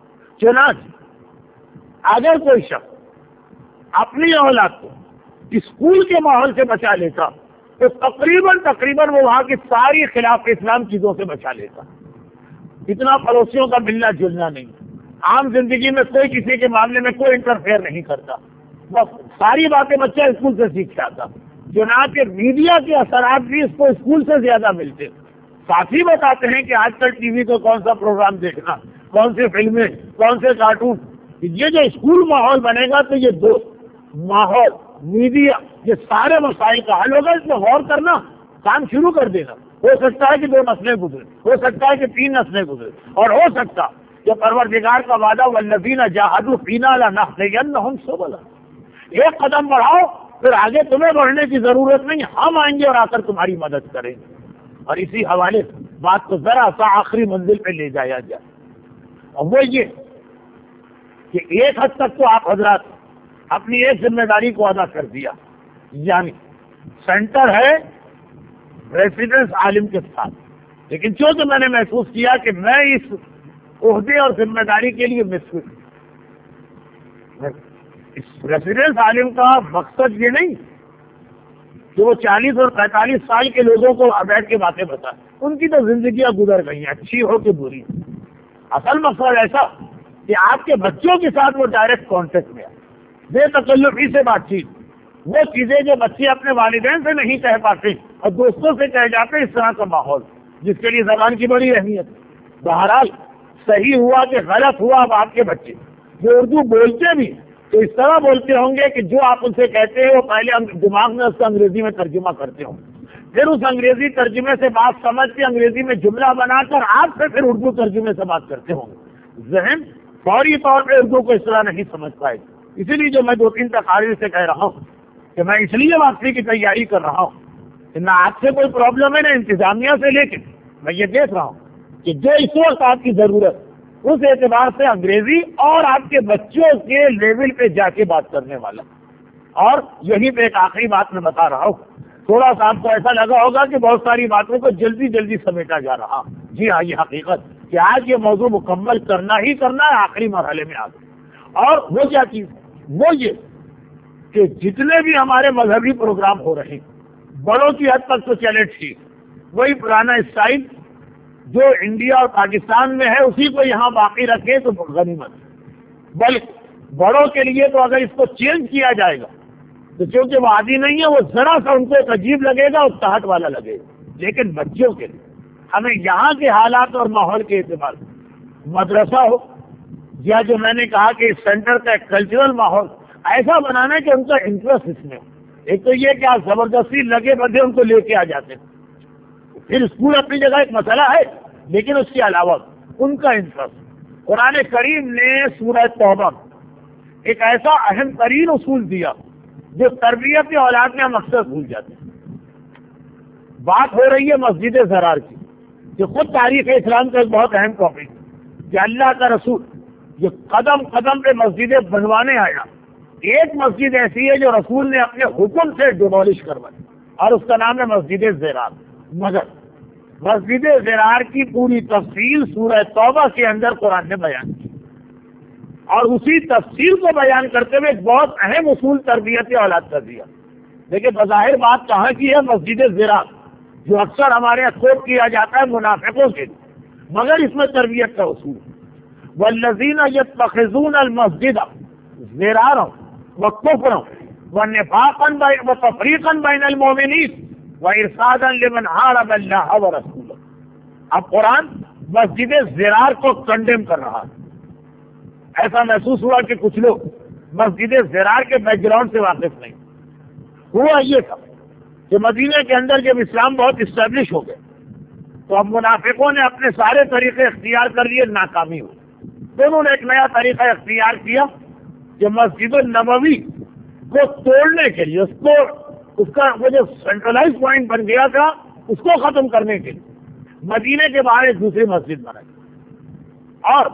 چنانچہ اگر کوئی شخص اپنی اولاد کو اسکول کے ماحول سے بچا لیتا تو تقریباً وہ وہاں کی ساری خلاف اسلام چیزوں سے بچا لیتا. اتنا پڑوسیوں کا ملنا جلنا نہیں، عام زندگی میں کوئی کسی کے معاملے میں کوئی انٹرفیئر نہیں کرتا، بس ساری باتیں بچہ اسکول سے سیکھ کے آتا. چنانچہ میڈیا کے اثرات بھی اس کو اسکول سے زیادہ ملتے. ساتھی بتاتے ہیں کہ آج کل ٹی وی کو کون سا پروگرام دیکھنا، کون سی فلمیں، کون سے کارٹون. یہ جو اسکول ماحول بنے گا تو یہ دو ماحول، میڈیا، یہ سارے مسائل کا حل ہوگا. اس میں غور کرنا، کام شروع کر دینا. ہو سکتا ہے کہ 2 نسلیں گزرے، ہو سکتا ہے کہ 3 نسلیں گزرے، اور ہو سکتا کہ پروردگار کا وعدہ والذین جاہدوا فینا لنہدینہم سبلنا. ایک قدم بڑھاؤ، پھر آگے تمہیں بڑھنے کی ضرورت نہیں، ہم آئیں گے اور آ کر تمہاری مدد کریں گے. اور اسی حوالے سے بات کو ذرا سا آخری منزل پہ لے جایا جائے، اور وہ یہ کہ ایک حد تک تو آپ حضرات اپنی ایک ذمہ داری کو ادا کر دیا، یعنی سینٹر ہے ریسیڈنس عالم کے ساتھ. لیکن چونکہ میں نے محسوس کیا کہ میں اس عہدے اور ذمہ داری کے لیے مسفر، اس ریسیڈنس عالم کا مقصد یہ نہیں کہ وہ 40 اور 45 سال کے لوگوں کو بیٹھ کے باتیں بتائے، ان کی تو زندگیاں گزر گئی ہیں، اچھی ہو کہ بری. اصل مقصد ایسا کہ آپ کے بچوں کے ساتھ وہ ڈائریکٹ کانٹیکٹ میں آئے، بے تکلفی سے بات چیت، وہ چیزیں جو بچے اپنے والدین سے نہیں کہہ پاتے اور دوستوں سے کہہ جاتے، اس طرح کا ماحول جس کے لیے زبان کی بڑی اہمیت. بہرحال صحیح ہوا کہ غلط ہوا، اب آپ کے بچے جو اردو بولتے بھی تو اس طرح بولتے ہوں گے کہ جو آپ ان سے کہتے ہیں وہ پہلے دماغ میں اس کا انگریزی میں ترجمہ کرتے ہوں، پھر اس انگریزی ترجمے سے بات سمجھ کے انگریزی میں جملہ بنا کر آپ سے پھر اردو ترجمے سے بات کرتے ہوں. ذہن فوری طور پہ اردو کو اس طرح نہیں سمجھ پائے. اسی لیے جو میں 2-3 تقاریر سے کہہ رہا ہوں کہ میں اس لیے واپسی کی تیاری کر رہا ہوں کہ نہ آپ سے کوئی پرابلم ہے، نہ انتظامیہ سے، لیکن میں یہ دیکھ رہا ہوں کہ جو اس وقت آپ کی ضرورت، اس اعتبار سے انگریزی اور آپ کے بچوں کے لیول پہ جا کے بات کرنے والا. اور یہی پہ ایک آخری بات میں بتا رہا ہوں، تھوڑا سا آپ کو ایسا لگا ہوگا کہ بہت ساری باتوں کو جلدی جلدی سمیٹا جا رہا. جی ہاں، یہ حقیقت کہ آج یہ موضوع مکمل کرنا ہی کرنا ہے، آخری مرحلے میں آ گئے. اور وہ کیا چیز، وہ یہ کہ جتنے بھی ہمارے مذہبی پروگرام ہو رہے ہیں، بڑوں کی حد تک تو چلے ٹھیک، وہی پرانا اسٹائل جو انڈیا اور پاکستان میں ہے اسی کو یہاں باقی رکھے تو غنیمت. بلکہ بڑوں کے لیے تو اگر اس کو چینج کیا جائے گا تو چونکہ وہ عادی نہیں ہے، وہ ذرا سا ان کو ایک عجیب لگے گا اور تاحٹ والا لگے گا. لیکن بچوں کے لیے ہمیں یہاں کے حالات اور ماحول کے اعتبار سے مدرسہ ہو یا جو میں نے کہا کہ اس سینٹر کا ایک کلچرل ماحول ایسا بنانا ہے کہ ان کا انٹرسٹ اس میں ہو. ایک تو یہ کہ آپ زبردستی لگے بدھے ان کو لے کے آ جاتے ہیں. پھر اسکول اپنی جگہ ایک مسئلہ ہے، لیکن اس کے علاوہ ان کا انٹرسٹ. قرآن کریم نے سورہ توبہ ایک ایسا اہم ترین اصول دیا جو تربیت اولاد میں ہم اکثر بھول جاتے ہیں. بات ہو رہی ہے مسجد زرار کی، جو خود تاریخ اسلام کا ایک بہت اہم ٹاپک ہے کہ اللہ کا رسول جو قدم قدم پہ مسجدیں بنوانے آیا، ایک مسجد ایسی ہے جو رسول نے اپنے حکم سے ڈیمولش کروائی اور اس کا نام ہے مسجد زرار. مگر مسجد زرار کی پوری تفصیل سورہ توبہ کے اندر قرآن نے بیان کی، اور اسی تفصیل کو بیان کرتے ہوئے ایک بہت اہم اصول تربیت اولاد کا دیا. لیکن بظاہر بات کہاں کی ہے؟ مسجد زرار، جو اکثر ہمارے یہاں کوٹ کیا جاتا ہے منافقوں کے لیے، مگر اس میں تربیت کا اصول ہے. والذین یتخذون المسجد زرارا وکفرا ونفاقا وتفریقا بین المؤمنین وارصادا لمن حارب اللہ ورسولہ. اب قرآن مسجد زرار کو کنڈیم کر رہا ہے. ایسا محسوس ہوا کہ کچھ لوگ مسجد زرار کے بیک گراؤنڈ سے واقف نہیں. ہوا یہ تھا کہ مدینے کے اندر جب اسلام بہت اسٹیبلش ہو گئے تو اب منافقوں نے اپنے سارے طریقے اختیار کر لیے، ناکامی ہوئی. تو انہوں نے ایک نیا طریقہ اختیار کیا کہ مسجد النبوی کو توڑنے کے لیے، اس کا وہ جو سینٹرلائز پوائنٹ بن گیا تھا اس کو ختم کرنے کے لیے مدینے کے باہر ایک دوسری مسجد بنائی، اور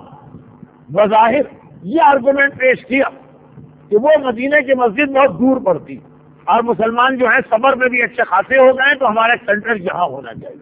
بظاہر یہ آرگومنٹ پیش کیا کہ وہ مدینے کی مسجد بہت دور پڑتی اور مسلمان جو ہیں سفر میں بھی اچھے خاصے ہو گئے تو ہمارا سینٹر یہاں ہونا چاہیے.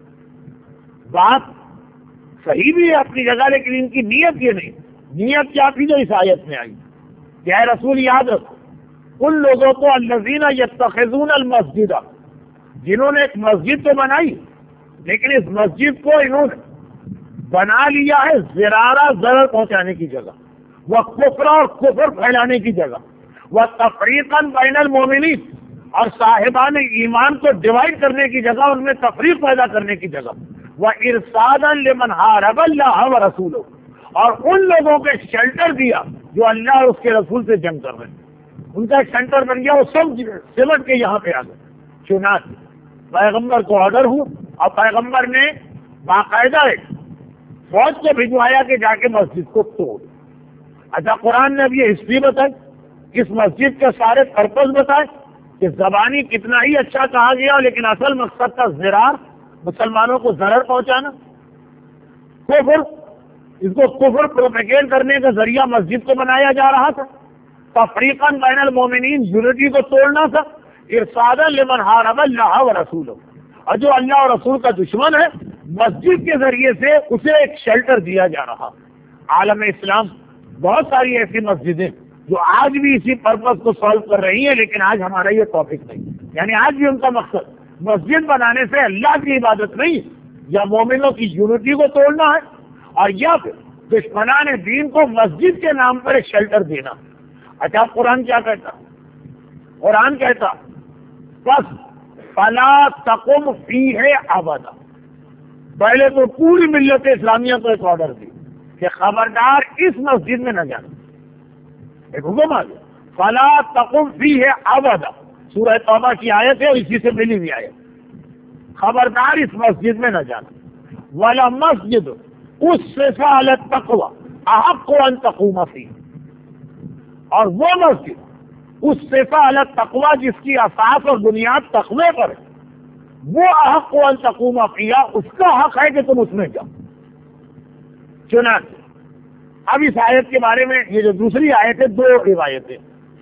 بات صحیح بھی ہے اپنی جگہ، لیکن ان کی نیت یہ نہیں. نیت کیا تھی جو اس آیت میں آئی کہ اے رسول یاد رکھو ان لوگوں کو الذین یتخذون المسجد، جنہوں نے ایک مسجد تو بنائی لیکن اس مسجد کو انہوں نے بنا لیا ہے زرارہ، ضرر پہنچانے کی جگہ، وہ کفر اور کفر پھیلانے کی جگہ، وہ تفریقا بین المؤمنین، اور صاحبان ایمان کو ڈیوائڈ کرنے کی جگہ، ان میں تفریق پیدا کرنے کی جگہ، وہ ارصادا لمن حارب اللہ ورسولہ، اور ان لوگوں کو ایک شیلٹر دیا جو اللہ اور اس کے رسول سے جنگ کر رہے ہیں. ان کا ایک سینٹر بن گیا، وہ سب سمٹ کے یہاں پہ آ گئے. چنانچہ پیغمبر کو آرڈر ہوا اور پیغمبر نے باقاعدہ ایک فوج کو بھجوایا کہ جا کے مسجد کو توڑ. اچھا، قرآن نے اب یہ ہسٹری بتائی، اس مسجد کے سارے پرپز بتائے کہ زبانی کتنا ہی اچھا کہا گیا لیکن اصل مقصد تھا زرار، مسلمانوں کو ضرر پہنچانا. کفر، اس کو کفر پروپیگیٹ کرنے کا ذریعہ مسجد کو بنایا جا رہا تھا. تفریقا بین المومنین، یونٹی کو توڑنا تھا. ارصادا لمن حارب اللہ ورسولہ، اور جو اللہ اور رسول کا دشمن ہے مسجد کے ذریعے سے اسے ایک شیلٹر دیا جا رہا. عالم اسلام بہت ساری ایسی مسجدیں جو آج بھی اسی پرپز کو سالو کر رہی ہیں، لیکن آج ہمارا یہ ٹاپک نہیں. یعنی آج بھی ان کا مقصد مسجد بنانے سے اللہ کی عبادت نہیں، یا مومنوں کی یونٹی کو توڑنا ہے، اور یا پھر دشمنان دین کو مسجد کے نام پر ایک شیلٹر دینا. اچھا، قرآن کیا کہتا؟ قرآن کہتا بس فلا تقم فیہ ابدا. پہلے تو پوری ملت اسلامیہ کو ایک آرڈر دی کہ خبردار اس مسجد میں نہ جانا. ایک حکم آ گیا، فلا تقم فیہ ابدا، سورہ توبہ کی آیت ہے اور اسی سے ملی ہوئی آیت. خبردار اس مسجد میں نہ جانا. ولا مسجد اسست علی التقوی احق ان تقوم فیہ، اور وہ مسجد اسست علی التقوی جس کی اساس اور بنیاد تقوی پر ہے، وہ احق ان تقوم فیہ، اس کا حق ہے کہ تم اس میں جاؤ. چنانچہ اب اس آیت کے بارے میں یہ جو دوسری آیت ہے، دو روایتیں.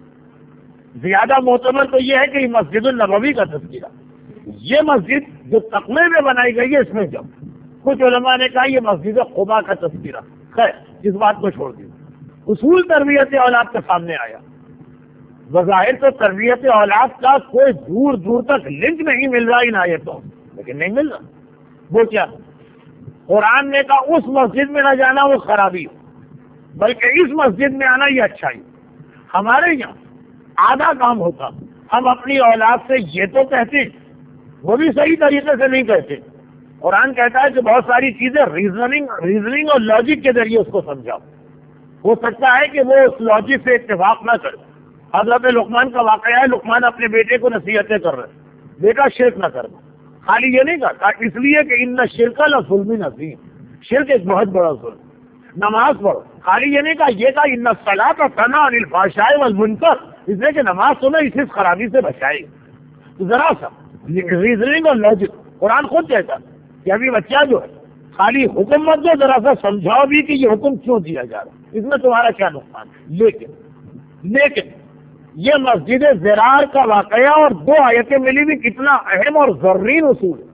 زیادہ معتبر تو یہ ہے کہ یہ مسجد النبوی کا تذکرہ، یہ مسجد جو تقوی میں بنائی گئی ہے اس میں جاؤ. کچھ علماء نے کہا یہ مسجد قباء کا تذکرہ. خیر، اس بات کو چھوڑ دیں. اصول تربیت اولاد کے سامنے آیا. بظاہر تو تربیت اولاد کا کوئی دور دور تک لنک نہیں مل رہا ان آیتوں، لیکن نہیں مل رہا. وہ کیا؟ قرآن نے کہا اس مسجد میں نہ جانا وہ خرابی ہو، بلکہ اس مسجد میں آنا یہ اچھائی. ہمارے یہاں آدھا کام ہوتا، ہم اپنی اولاد سے یہ تو کہتے، وہ بھی صحیح طریقے سے نہیں کہتے. قرآن کہتا ہے کہ بہت ساری چیزیں ریزننگ اور لاجک کے ذریعے اس کو سمجھاؤ. ہو سکتا ہے کہ وہ اس لاجک سے اتفاق نہ کرے، حضرت لقمان کا واقعہ ہے، لقمان اپنے بیٹے کو نصیحتیں کر رہے ہیں، بیٹا شرک نہ کرنا. خالی یہ نہیں کہا اس لیے کہ ان شرک لظلم عظیم، شرک ایک بہت بڑا ظلم. نماز پڑھو، خالی یہ نہیں کہا، یہ کہا ان الصلاۃ تنہی عن الفحشاء والمنکر، اس لیے کہ نماز تمہیں اس خرابی سے بچائے گی. تو ذرا سا ریزننگ اور لاجک، قرآن خود کہتا ہے کہ ابھی بچہ جو ہے خالی حکم مت دو، ذرا سا سمجھاؤ بھی کہ یہ حکم کیوں دیا جا رہا ہے، اس میں تمہارا کیا نقصان ہے. لیکن یہ مسجد زرار کا واقعہ اور 2 آیتیں ملی بھی کتنا اہم اور زرین اصول ہے.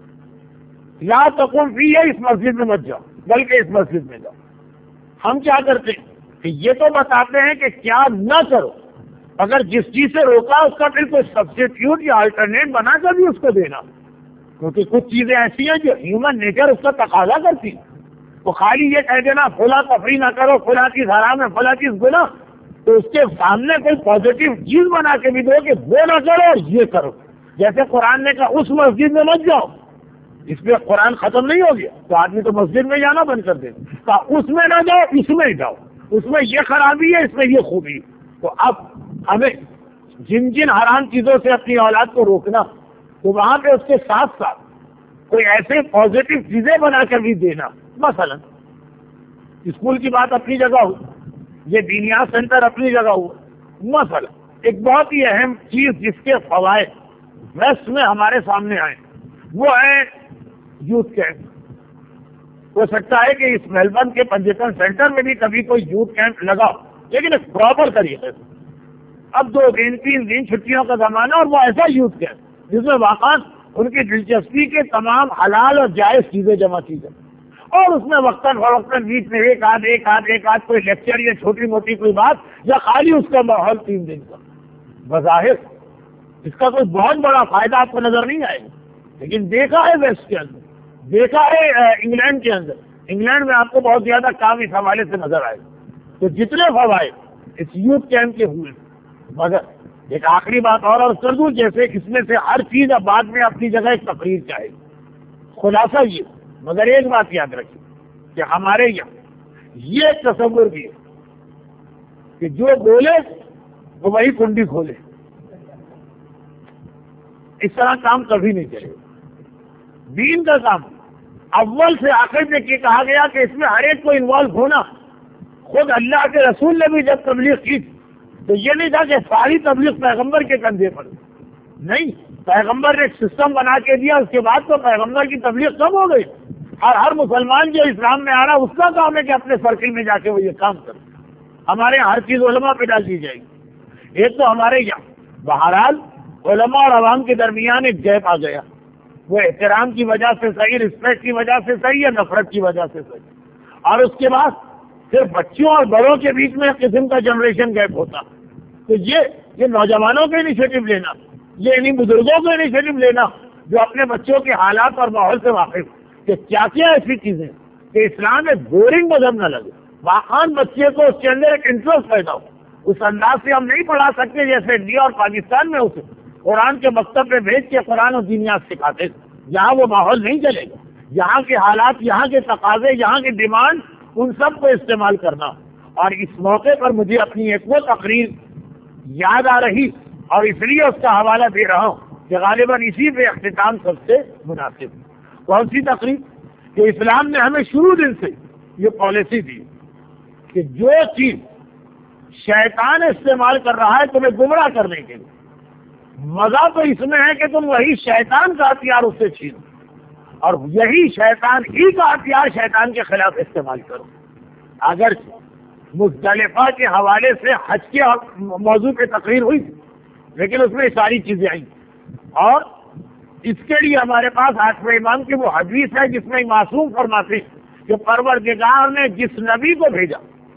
لا تقم فی ہے، اس مسجد میں مت جاؤ بلکہ اس مسجد میں جاؤ. ہم کیا کرتے ہیں کہ یہ تو بتاتے ہیں کہ کیا نہ کرو، اگر جس چیز سے روکا اس کا پھر کوئی سبسٹیٹیوٹ یا الٹرنیٹ بنا کر بھی اس کو دینا، کیونکہ کچھ چیزیں ایسی ہیں جو ہیومن نیچر اس کا تقاضا کرتی ہے. تو خالی یہ کہہ دینا فلاں تفریح نہ کرو، فلاں چیز حرام ہے، فلاں چیز گناہ، تو اس کے سامنے کوئی پازیٹیو چیز بنا کے بھی دو کہ وہ نہ کرو اور یہ کرو. جیسے قرآن نے کہا اس مسجد میں مت جاؤ، اس میں قرآن ختم نہیں ہو گیا تو آدمی تو مسجد میں جانا بند کر دے. کہا اس میں نہ جاؤ، اس میں جاؤ، اس میں یہ خرابی ہے، اس میں یہ خوبی ہے. تو اب ہمیں جن حرام چیزوں سے اپنی اولاد کو روکنا، تو وہاں پہ اس کے ساتھ ساتھ کوئی ایسے پازیٹیو چیزیں بنا کر بھی دینا. مثلا اسکول کی بات اپنی جگہ ہو، یہ دینیات سینٹر اپنی جگہ ہو. مثلا ایک بہت ہی اہم چیز جس کے فوائد ویسٹ میں ہمارے سامنے آئے وہ ہے یوتھ کیمپ. ہو سکتا ہے کہ اس میلبرن کے پنجیکن سینٹر میں بھی کبھی کوئی یوتھ کیمپ لگا، لیکن ایک پراپر طریقے سے. اب 2 دن 3 دن چھٹیوں کا زمانہ، اور وہ ایسا یوتھ کیمپ جس میں واقعا ان کی دلچسپی کے تمام حلال اور جائز چیزیں جمع کی جائیں، اور اس میں وقتاً فوقتاً بیچ میں ایک آدھ کوئی لیکچر یا چھوٹی موٹی کوئی بات، یا خالی اس کا ماحول 3 دن کا. بظاہر اس کا کوئی بہت بڑا فائدہ آپ کو نظر نہیں آئے گا، لیکن دیکھا ہے ویسٹ کے اندر، دیکھا ہے انگلینڈ کے اندر. انگلینڈ میں آپ کو بہت زیادہ کام اس حوالے سے نظر آئے گا. تو جتنے فوائد اس یوتھ کیمپ کے ہوئے، مگر ایک آخری بات اور کر دوں، جیسے اس میں سے ہر چیز اب بعد میں اپنی جگہ ایک تقریر چاہے گی. خلاصہ یہ، مگر ایک بات یاد رکھیے کہ ہمارے یہاں یہ ایک تصور بھی ہے کہ جو بولے وہ وہی کنڈی کھولے. اس طرح کام کبھی نہیں چلے. دین کا کام اول سے آخر تک یہ کہا گیا کہ اس میں ہر ایک کو انوالو ہونا. خود اللہ کے رسول نے بھی جب تبلیغ کی تو یہ نہیں تھا کہ ساری تبلیغ پیغمبر کے کندھے پر، نہیں، پیغمبر نے ایک سسٹم بنا کے دیا. اس کے بعد تو پیغمبر کی تبلیغ کم ہو گئی. ہر مسلمان جو اسلام میں آ رہا اس کا کام ہے کہ اپنے سرکل میں جا کے وہ یہ کام کرے. ہمارے یہاں ہر چیز علماء پہ ڈال دی جائے گی. ایک تو ہمارے یہاں بہرحال علماء اور عوام کے درمیان ایک گیپ آ گیا، وہ احترام کی وجہ سے صحیح، رسپیکٹ کی وجہ سے صحیح، یا نفرت کی وجہ سے صحیح. اور اس کے بعد صرف بچوں اور بڑوں کے بیچ میں ایک قسم کا جنریشن گیپ ہوتا. تو یہ نوجوانوں کو انیشیٹو لینا، یہ انہیں بزرگوں کو انیشیٹو لینا جو اپنے بچوں کے حالات اور ماحول سے واقف، کہ کیا کیا ایسی چیزیں کہ اسلام میں بورنگ مذہب نہ لگے، واقعا بچے کو اس کے اندر ایک انٹرسٹ پیدا ہو. اس انداز سے ہم نہیں پڑھا سکتے جیسے انڈیا اور پاکستان میں اسے قرآن کے مکتب میں بھیج کے قرآن و دینیات سکھاتے. یہاں وہ ماحول نہیں چلے گا. یہاں کے حالات، یہاں کے تقاضے، یہاں کی ڈیمانڈ، ان سب کو استعمال کرنا. اور اس موقع پر مجھے اپنی ایک وہ تقریر یاد آ رہی، اور اس لیے اس کا حوالہ دے رہا ہوں کہ غالباً اسی پہ اختتام سب سے مناسب. کون سی تقریر؟ کہ اسلام نے ہمیں شروع دن سے یہ پالیسی دی کہ جو چیز شیطان استعمال کر رہا ہے تمہیں گمراہ کرنے کے لیے، مزہ تو اس میں ہے کہ تم وہی شیطان کا ہتھیار اس سے چھینو، اور یہی شیطان ہی کا ہتھیار شیطان کے خلاف استعمال کرو. اگر مزدلفہ کے حوالے سے حج کے موضوع پہ تقریر ہوئی تھی، لیکن اس میں ساری چیزیں آئیں. اور اس کے لیے ہمارے پاس 8ویں امام کی وہ حدیث ہے جس میں معصوم فرماتے کہ پروردگار نے جس نبی کو بھیجا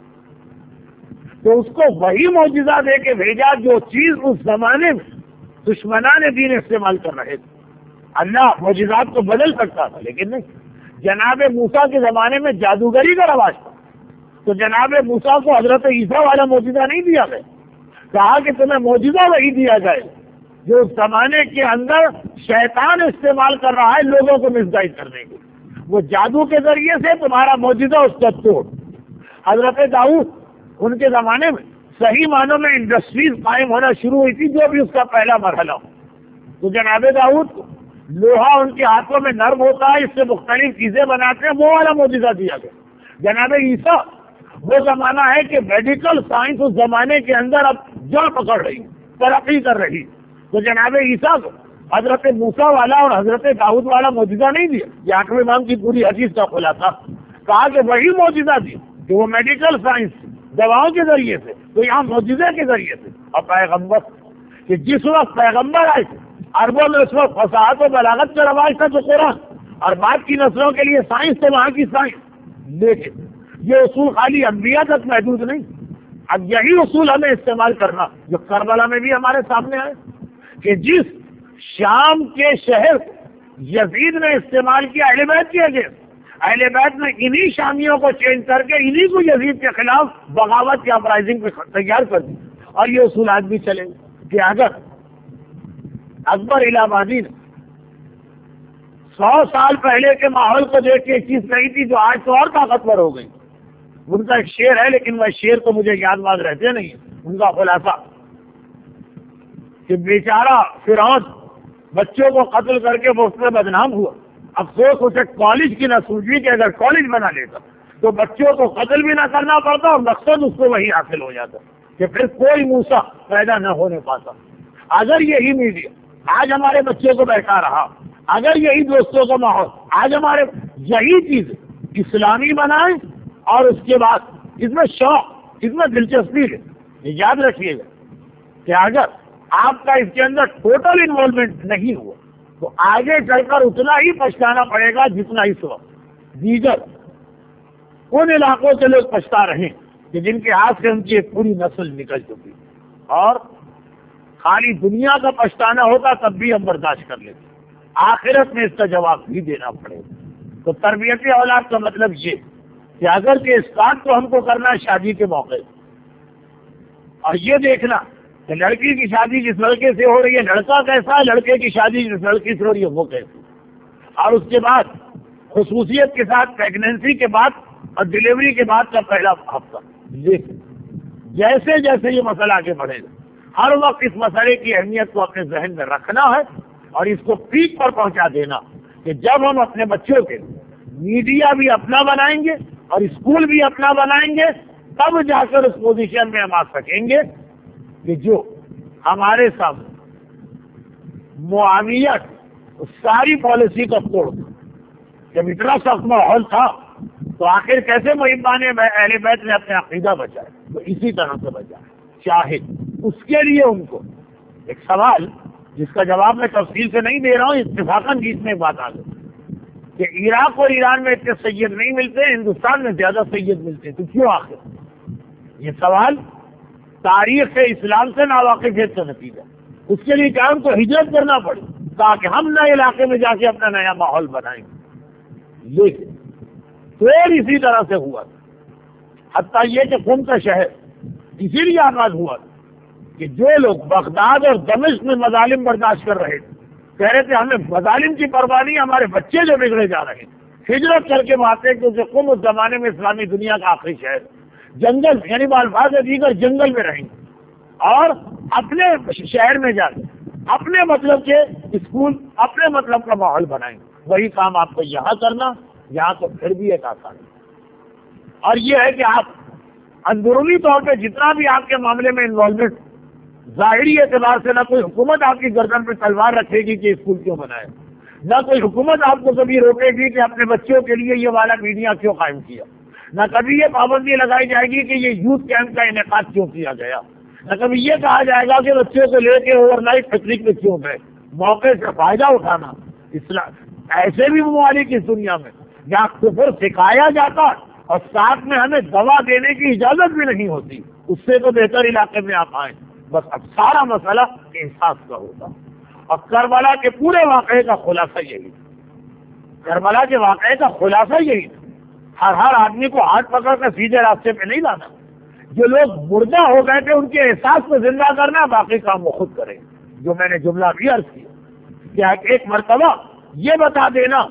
تو اس کو وہی معجزہ دے کے بھیجا جو چیز اس زمانے میں دشمنان دین استعمال کر رہے تھے. اللہ معجزات کو بدل سکتا تھا لیکن نہیں. جناب موسیٰ کے زمانے میں جادوگری کا رواج تھا، تو جناب موسیٰ کو حضرت عیسیٰ والا معجزہ نہیں دیا گیا. کہا کہ تمہیں معجزہ وہی دیا جائے جو اس زمانے کے اندر شیطان استعمال کر رہا ہے لوگوں کو مسگائیڈ کرنے کے. وہ جادو کے ذریعے سے تمہارا معجزہ اس کا توڑ. حضرت داؤد ان کے زمانے میں صحیح معنوں میں انڈسٹریز قائم ہونا شروع ہوئی تھی، جو بھی اس کا پہلا مرحلہ ہو. تو جناب داؤد کو لوہا ان کے ہاتھوں میں نرم ہوتا ہے، اس سے مختلف چیزیں بناتے ہیں، وہ والا معجزہ دیا گیا. جناب عیسیٰ وہ زمانہ ہے کہ میڈیکل سائنس اس زمانے کے اندر اب جڑ پکڑ رہی، ترقی کر رہی. تو جناب عیسیٰ کو حضرت موسیٰ والا اور حضرت داؤد والا معجزہ نہیں دیا. یہ 8ویں امام کی پوری حدیث کا خلاصہ کہا کہ وہی معجزہ دیا کہ وہ میڈیکل سائنس دواؤں کے ذریعے سے، تو یہاں معجزے کے ذریعے سے. اور پیغمبر کہ جس وقت پیغمبر آئے تھے عربوں میں اس وقت فصاحت و بلاغت کا رواج تھا، تو قرآن، اور بعد کی نسلوں کے لیے سائنس تو وہاں کی سائنس. لیکن یہ اصول خالی انبیاء تک محدود نہیں. اب یہی اصول ہمیں استعمال کرنا جو کربلا میں بھی ہمارے سامنے آئے کہ جس شام کے شہر یزید نے استعمال کیا اہل بیت کے اگینسٹ، اہل بیت نے انہی شامیوں کو چینج کر کے انہی کو یزید کے خلاف بغاوت یا اپرائزنگ پہ تیار کر دی. اور یہ اصول آج بھی چلے کہ اگر اکبر الہ آبادی نے 100 سال پہلے کے ماحول کو دیکھ کے ایک چیز کہی تھی جو آج تو اور طاقتور ہو گئی. ان کا ایک شعر ہے، لیکن وہ شعر تو مجھے یاد بات رہتے نہیں. ان کا خلاصہ کہ بیچارہ فرعون بچوں کو قتل کر کے وہ اس میں بدنام ہوا. افسوس اسے کالج کی نہ سوچی کہ اگر کالج بنا لیتا تو بچوں کو قتل بھی نہ کرنا پڑتا اور مقصد اس کو وہی حاصل ہو جاتا کہ پھر کوئی موسیٰ پیدا نہ ہونے پاتا. اگر یہی میڈیا آج ہمارے بچے کو بہکا رہا، اگر یہی دوستوں کا ماحول آج ہمارے یہی چیز اسلامی بنائیں اور اس کے بعد اس میں شوق، اس میں دلچسپی ہے، یہ یاد رکھیے گا کہ اگر آپ کا اس کے اندر ٹوٹل انوالومنٹ نہیں ہوا تو آگے چل کر اتنا ہی پچھتانا پڑے گا جتنا اس وقت دیگر ان علاقوں سے لوگ پچھتا رہے کہ جن کے ہاتھ سے ان کی ایک پوری نسل نکل چکی. اور خالی دنیا کا پچھتانا ہوتا تب بھی ہم برداشت کر لیتے، آخرت میں اس کا جواب بھی دینا پڑے گا. تو تربیت اولاد کا مطلب یہ کہ اگر کہ اسٹارٹ تو ہم کو کرنا ہے شادی کے موقع اور یہ دیکھنا کہ لڑکی کی شادی جس لڑکے سے ہو رہی ہے لڑکا کیسا ہے، لڑکے کی شادی جس لڑکی سے ہو رہی ہے وہ کیسی، اور اس کے بعد خصوصیت کے ساتھ پریگنینسی کے بعد اور ڈلیوری کے بعد کا پہلا ہفتہ. لیکن جیسے جیسے یہ مسئلہ آگے بڑھے گا ہر وقت اس مسئلے کی اہمیت کو اپنے ذہن میں رکھنا ہے اور اس کو پیک پر پہنچا دینا کہ جب ہم اپنے بچوں کے میڈیا بھی اپنا بنائیں گے اور اسکول بھی اپنا بنائیں گے تب جا کر اس پوزیشن میں ہم آ سکیں گے کہ جو ہمارے سامنے معاویت ساری پالیسی کا توڑ. جب اتنا سخت ماحول تھا تو آخر کیسے محبان اہل بیت نے اپنے عقیدہ بچائے؟ تو اسی طرح سے بچائے. شاہد اس کے لیے ان کو ایک سوال جس کا جواب میں تفصیل سے نہیں دے رہا ہوں، اتفاقاً بیچ میں ایک بات آ گئی کہ عراق اور ایران میں اتنے سید نہیں ملتے، ہندوستان میں زیادہ سید ملتے، تو کیوں آخر؟ یہ سوال تاریخ اسلام سے ناواقفیت کا نتیجہ. اس کے لیے کیا ان کو ہجرت کرنا پڑے تاکہ ہم نئے علاقے میں جا کے اپنا نیا ماحول بنائیں. لیکن پھر اسی طرح سے ہوا حتیٰ یہ کہ قم کا شہر اسی لیے آباد ہوا کہ جو لوگ بغداد اور دمشق میں مظالم برداشت کر رہے تھے، کہہ رہے تھے ہمیں مظالم کی پرواہ نہیں، ہمارے بچے جو بگڑے جا رہے ہیں، ہجرت کر کے آتے کیونکہ قم اس زمانے میں اسلامی دنیا کا آخری شہر، جنگل یعنی بالفاظ دیگر جنگل میں رہیں گے اور اپنے شہر میں جا کے اپنے مطلب کے اسکول، اپنے مطلب کا ماحول بنائیں گے. وہی کام آپ کو یہاں کرنا، یہاں تو پھر بھی ایک آسان ہے. اور یہ ہے کہ آپ اندرونی طور پہ جتنا بھی آپ کے معاملے میں انوالومنٹ ظاہری اعتبار سے، نہ کوئی حکومت آپ کی گردن پہ تلوار رکھے گی کہ اسکول کیوں بنائے، نہ کوئی حکومت آپ کو کبھی روکے گی کہ اپنے بچوں کے لیے یہ والا میڈیا کیوں قائم کیا، نہ کبھی یہ پابندی لگائی جائے گی کہ یہ یوتھ کیمپ کا انعقاد کیوں کیا گیا، نہ کبھی یہ کہا جائے گا کہ بچوں کو لے کے اوور نائٹ پکنک میں کیوں گئے. موقع سے فائدہ اٹھانا اسلام ایسے بھی ممالک اس دنیا میں جہاں کفر سکھایا جاتا اور ساتھ میں ہمیں دوا دینے کی اجازت بھی نہیں ہوتی، اس سے تو بہتر علاقے میں آپ آئیں. بس اب سارا مسئلہ احساس کا ہوتا. اور کربلا کے پورے واقعے کا خلاصہ یہی تھا، کربلا کے واقعے کا خلاصہ یہی تھا. ہر آدمی کو ہاتھ پکڑ کر سیدھے راستے پہ نہیں لانا. جو لوگ مردہ ہو گئے تھے ان کے احساس کو زندہ کرنا، باقی کام وہ خود کریں. جو میں نے جملہ بھی عرض کیا کہ ایک مرتبہ یہ بتا دینا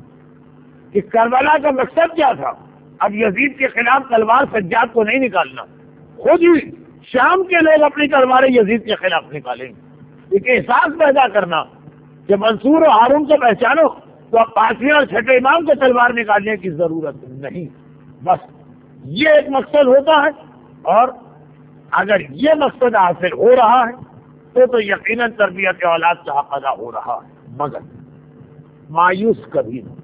کہ کربلا کا مقصد کیا تھا. اب یزید کے خلاف تلوار سجاد کو نہیں نکالنا، خود ہی شام کے لوگ اپنی تلواریں یزید کے خلاف نکالیں گے۔ ایک احساس پیدا کرنا کہ منصور و ہارون کو پہچانو تو اب 5ویں اور 6ٹھے امام کو تلوار نکالنے کی ضرورت نہیں، بس یہ ایک مقصد ہوتا ہے، اور اگر یہ مقصد حاصل ہو رہا ہے تو یقیناً تربیت اولاد کا حق ادا ہو رہا ہے۔ مگر مایوس کبھی نہ۔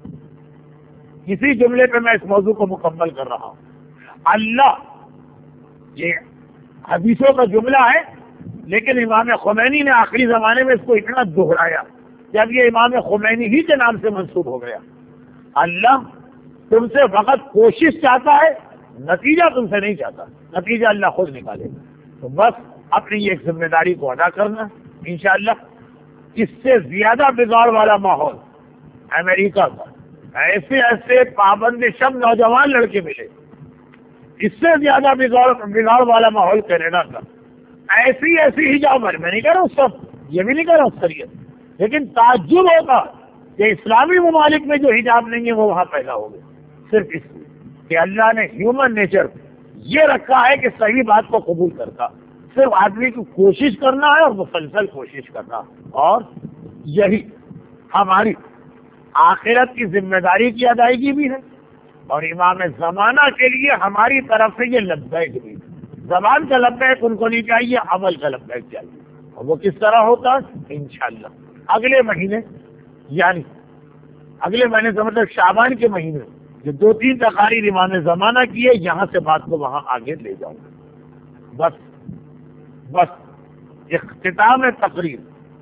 کسی جملے پہ میں اس موضوع کو مکمل کر رہا ہوں۔ اللہ، یہ حدیثوں کا جملہ ہے، لیکن امام خمینی نے آخری زمانے میں اس کو اتنا دہرایا جب یہ امام خمینی ہی کے نام سے منسوب ہو گیا۔ اللہ تم سے فقط کوشش چاہتا ہے، نتیجہ تم سے نہیں چاہتا، نتیجہ اللہ خود نکالے گا۔ تو بس اپنی یہ ایک ذمہ داری کو ادا کرنا انشاءاللہ۔ اس سے زیادہ بگاڑ والا ماحول امریکہ کا، ایسے پابند شب نوجوان لڑکے ملے، اس سے زیادہ بگاڑ والا ماحول کینیڈا کا، ایسی حجاب، میں نہیں کہہ رہا ہوں سب، یہ بھی نہیں کہہ رہا ہوں اکثریت، لیکن تعجب ہوگا کہ اسلامی ممالک میں جو حجاب نہیں ہے وہ وہاں پیدا ہو گئے، صرف اس لیے کہ اللہ نے ہیومن نیچر یہ رکھا ہے کہ صحیح بات کو قبول کرتا، صرف آدمی کو کوشش کرنا ہے اور مسلسل کوشش کرنا، اور یہی ہماری آخرت کی ذمہ داری کی ادائیگی بھی ہے، اور امام زمانہ کے لیے ہماری طرف سے یہ لبیک بھی، زبان کا لبیک ان کو نہیں چاہیے، عمل کا لبیک چاہیے۔ اور وہ کس طرح ہوتا ہے؟ انشاءاللہ اگلے مہینے، یعنی اگلے مہینے سے مطلب شعبان کے مہینے جو 2-3 تقاریر امام زمانہ کی ہے، یہاں سے بات کو وہاں آگے لے جاؤں گا۔ بس اختتام تقریر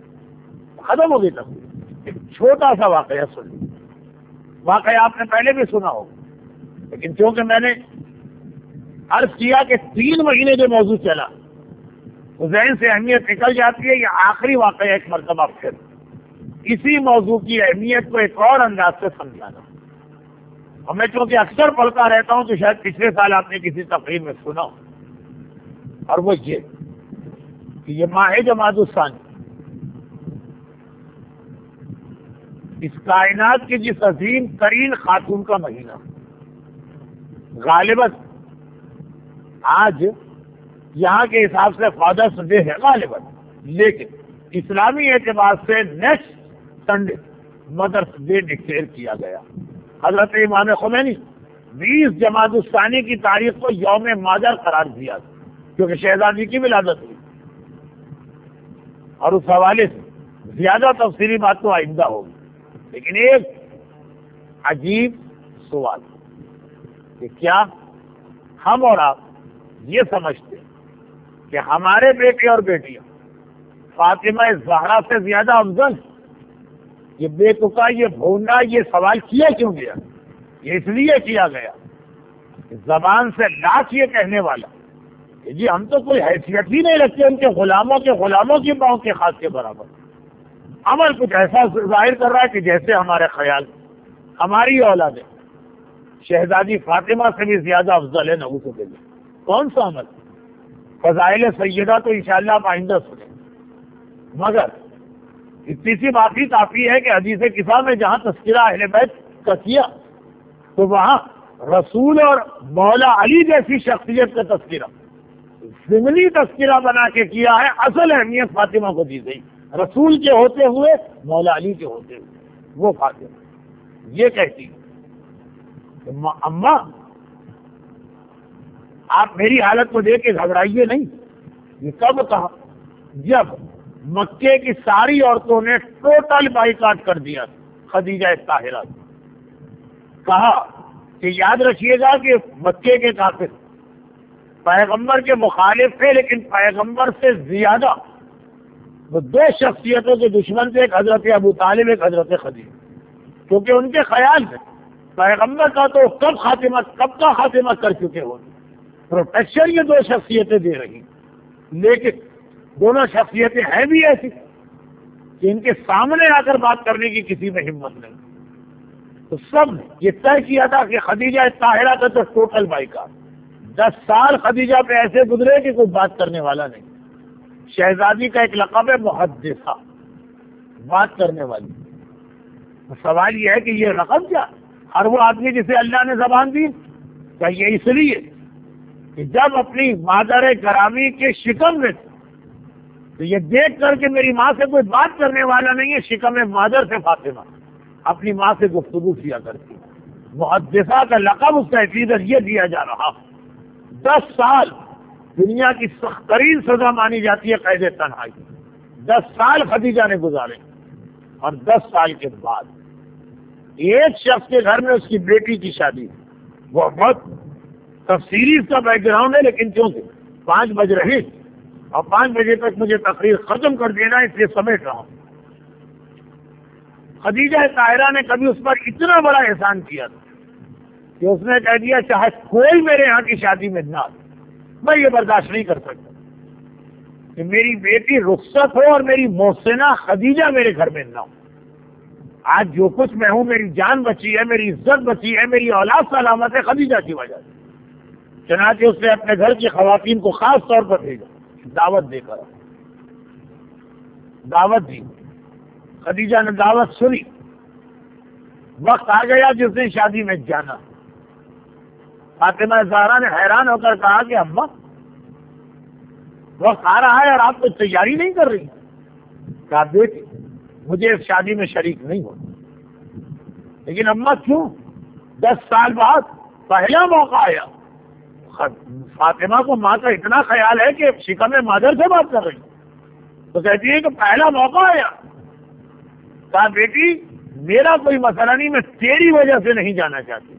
ختم ہو گئی۔ تقریر ایک چھوٹا سا واقعہ سن لیں، واقعہ آپ نے پہلے بھی سنا ہوگا، لیکن چونکہ میں نے عرض کیا کہ 3 مہینے جو موضوع چلا تو ذہن سے اہمیت نکل جاتی ہے، یہ آخری واقعہ ایک مرتبہ پھر اسی موضوع کی اہمیت کو ایک اور انداز سے سمجھانا۔ اور میں چونکہ اکثر پڑھتا رہتا ہوں تو شاید پچھلے سال آپ نے کسی تقریر میں سنا ہو، اور وہ یہ کہ یہ ماہ جمادی الثانی اس کائنات کی جس عظیم ترین خاتون کا مہینہ، غالباً آج یہاں کے حساب سے فادرس ڈے ہے غالباً، لیکن اسلامی اعتبار سے next Sunday mothers day declare کیا گیا۔ حضرت امام خمینی 20 جمادی الثانی کی تاریخ کو یوم مادر قرار دیا کیونکہ شہزادی کی ولادت ہوئی، اور اس حوالے سے زیادہ تفصیلی بات تو آئندہ ہوگی، لیکن ایک عجیب سوال کہ کیا ہم اور آپ یہ سمجھتے ہیں کہ ہمارے بیٹے اور بیٹیاں فاطمہ زہرا سے زیادہ افضل؟ یہ بے تکا، یہ بھونڈا، یہ سوال کیا کیوں گیا؟ یہ اس لیے کیا گیا کہ زبان سے لاکھ یہ کہنے والا کہ جی ہم تو کوئی حیثیت ہی نہیں رکھتے ان کے غلاموں کی پاؤں کے خاص کے برابر، عمل کچھ ایسا ظاہر کر رہا ہے کہ جیسے ہمارے خیال، ہماری اولادیں شہزادی فاطمہ سے بھی زیادہ افضل ہے، نعوذ باللہ۔ کون سا عمل؟ فضائل سیدہ تو انشاءاللہ آپ آئندہ سنیں، مگر اتنی سی بات ہی کافی ہے کہ حدیث کفا میں جہاں تذکرہ اہل بیت کا کیا تو وہاں رسول اور مولا علی جیسی شخصیت کا تذکرہ ضمنی تذکرہ بنا کے کیا ہے، اصل اہمیت فاطمہ کو دی گئی، رسول کے ہوتے ہوئے، مولا علی کے ہوتے ہوئے وہ فاطمہ یہ کہتی کہ اماں آپ میری حالت کو دیکھ کے گھبرائیے نہیں۔ یہ کب کہا؟ جب مکے کی ساری عورتوں نے ٹوٹل بائیکاٹ کر دیا، خدیجہ طاہرہ کہا کہ یاد رکھیے گا کہ مکے کے کافر پیغمبر کے مخالف تھے، لیکن پیغمبر سے زیادہ وہ 2 شخصیتوں کے دشمن تھے، ایک حضرت ابو طالب، ایک حضرت خدیجہ، کیونکہ ان کے خیال میں پیغمبر کا تو کب کا خاتمہ کر چکے ہوتے، پروٹیکشن یہ 2 شخصیتیں دے رہی، لیکن دونوں شخصیتیں ہیں بھی ایسی کہ ان کے سامنے آ کر بات کرنے کی کسی میں ہمت نہیں، تو سب نے یہ طے کیا تھا کہ خدیجہ طاہرہ کا تو ٹوٹل بائیکاٹ۔ 10 سال خدیجہ پہ ایسے گزرے کہ کوئی بات کرنے والا نہیں۔ شہزادی کا ایک لقب ہے محدثہ، بات کرنے والی۔ سوال یہ ہے کہ یہ رقم کیا؟ ہر وہ آدمی جسے اللہ نے زبان دی، کیا یہ اس لیے کہ جب اپنی مادر گرامی کے شکم میں تو یہ دیکھ کر کہ میری ماں سے کوئی بات کرنے والا نہیں ہے، شکم مادر سے فاطمہ اپنی ماں سے گفتگو کیا کرتی، محدثہ کا لقب اس کا حیثیت یہ دیا جا رہا۔ 10 سال دنیا کی سخت ترین سزا مانی جاتی ہے قید تنہائی، 10 سال خدیجہ نے گزارے، اور 10 سال کے بعد ایک شخص کے گھر میں اس کی بیٹی کی شادی، وہ بہت تفصیلی اس کا بیک گراؤنڈ ہے، لیکن چونکہ 5 بج رہی اور 5 بجے تک مجھے تقریر ختم کر دینا اس لیے سمیٹ رہا ہوں۔ خدیجہ طاہرہ نے کبھی اس پر اتنا بڑا احسان کیا تھا کہ اس نے کہہ دیا چاہے کوئی میرے یہاں کی شادی میں نہ آئے، میں یہ برداشت نہیں کر سکتا کہ میری بیٹی رخصت ہو اور میری محسنہ خدیجہ میرے گھر میں نہ ہو۔ آج جو کچھ میں ہوں، میری جان بچی ہے، میری عزت بچی ہے، میری اولاد سلامت ہے خدیجہ کی وجہ سے۔ چنانچہ اس نے اپنے گھر کی خواتین کو خاص طور پر بھیجا، دعوت دے کر دعوت دی۔ خدیجہ نے دعوت سنی، وقت آ گیا جس دن شادی میں جانا۔ فاطمہ زہرا نے حیران ہو کر کہا کہ اماں وقت آ رہا ہے اور آپ کوئی تیاری نہیں کر رہی؟ کہا بیٹی مجھے اس شادی میں شریک نہیں ہونا۔ لیکن اماں کیوں؟ 10 سال بعد پہلا موقع آیا۔ فاطمہ کو ماں کا اتنا خیال ہے کہ شکم مادر سے بات کر رہی، تو کہتی ہے کہ پہلا موقع آیا۔ کہا بیٹی میرا کوئی مسئلہ نہیں، میں تیری وجہ سے نہیں جانا چاہتی۔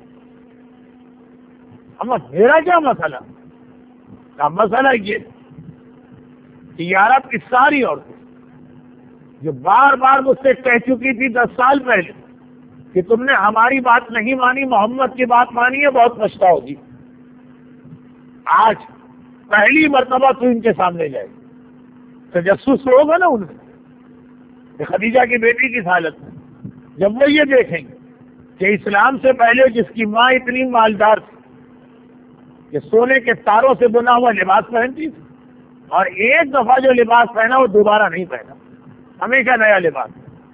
اما میرا کیا مسئلہ؟ کہا مسئلہ یہ کہ یارب کی ساری عورتیں جو بار بار مجھ سے کہہ چکی تھی 10 سال پہلے کہ تم نے ہماری بات نہیں مانی، محمد کی بات مانی ہے، بہت پچھتاؤ ہوگی۔ آج پہلی مرتبہ تو ان کے سامنے جائے گی، تجسس ہوگا نا ان میں کہ خدیجہ کی بیٹی کی حالت میں، جب وہ یہ دیکھیں گے کہ اسلام سے پہلے جس کی ماں اتنی مالدار تھی کہ سونے کے تاروں سے بنا ہوا لباس پہنتی تھی، اور ایک دفعہ جو لباس پہنا وہ دوبارہ نہیں پہنا، ہمیشہ نیا لباس۔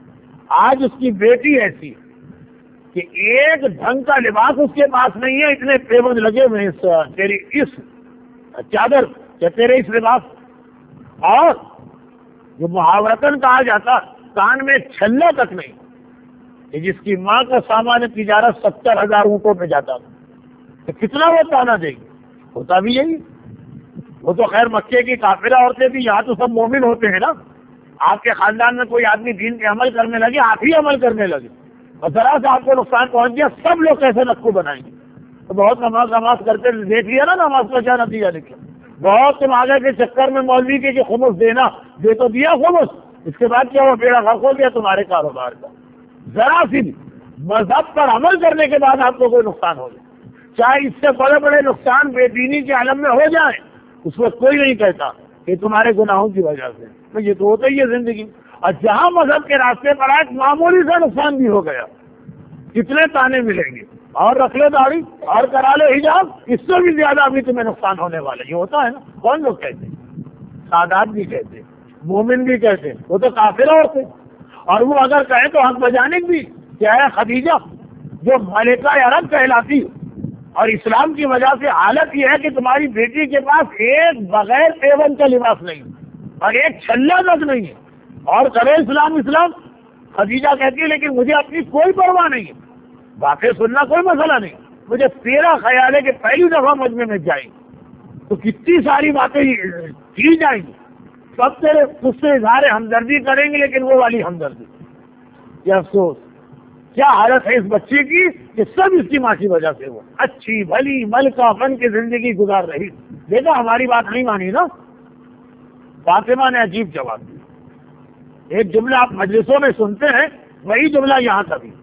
آج اس کی بیٹی ایسی کہ ایک ڈھنگ کا لباس اس کے پاس نہیں ہے، اتنے پیبند لگے ہوئے تیری اس چادر یا تیرے اس لباس۔ اور جو محاورتن کہا جاتا کان میں چھلا تک نہیں، کہ جس کی ماں کا سامان تجارت 70,000 اونٹوں پہ جاتا تھا، تو کتنا وہ تانا دے گی؟ ہوتا بھی یہی۔ وہ تو خیر مکے کی کافرہ عورتیں بھی، یہاں تو سب مومن ہوتے ہیں نا۔ آپ کے خاندان میں کوئی آدمی دین کے عمل کرنے لگے، آپ ہی عمل کرنے لگے، اور ذرا سے آپ کو نقصان پہنچ گیا، سب لوگ کیسے نقو بنائیں گے؟ تو بہت نماز کرتے دیکھ لیا نا نماز کا کیا نتیجہ نکلا۔ بہت تم آگے کے چکر میں مولوی کے خمس دینا، دے تو دیا خمس، اس کے بعد کیا ہوا؟ بیڑا غرق ہو گیا تمہارے کاروبار کا۔ ذرا سی مذہب پر عمل کرنے کے بعد آپ کو کوئی نقصان ہو جائے، چاہے اس سے بڑے بڑے نقصان بے دینی کے عالم میں ہو جائیں، اس وقت کوئی نہیں کہتا کہ تمہارے گناہوں کی وجہ سے، تو یہ تو ہوتا ہی ہے زندگی۔ اور جہاں مذہب کے راستے پر آئے معمولی سا نقصان بھی ہو گیا، کتنے تانے ملیں گے، اور رکھ لو داڑھی اور کرا لو حجاب، اس سے بھی زیادہ ابھی تمہیں نقصان ہونے والا۔ یہ ہوتا ہے نا، کون لوگ کہتے ہیں؟ سادات بھی کہتے ہیں، مومن بھی کہتے ہیں، وہ تو کافر عورتیں، اور وہ اگر کہیں تو حق بجانے بھی کیا ہے؟ خدیجہ جو ملکہ عرب کہلاتی، اور اسلام کی وجہ سے حالت یہ ہے کہ تمہاری بیٹی کے پاس ایک بغیر پیون کا لباس نہیں اور ایک چھلا تک نہیں ہے، اور کرے اسلام۔ خدیجہ کہتی ہے لیکن مجھے اپنی کوئی پرواہ نہیں ہے، باتیں سننا کوئی مسئلہ نہیں، مجھے تیرا خیال ہے کہ پہلی دفعہ مجمع میں جائیں گے تو کتنی ساری باتیں کی جائیں گی، سب تیرے خود سے اظہار ہمدردی کریں گے، لیکن وہ والی ہمدردی، یہ افسوس کیا حالت ہے اس بچی کی کہ سب اس کی ماں کی وجہ سے وہ اچھی بھلی ملکہ بن کے زندگی گزار رہی۔ دیکھا ہماری بات نہیں مانی نا۔ فاطمہ نے عجیب جواب دیا۔ ایک جملہ آپ مجلسوں میں سنتے ہیں، وہی جملہ یہاں کا بھی۔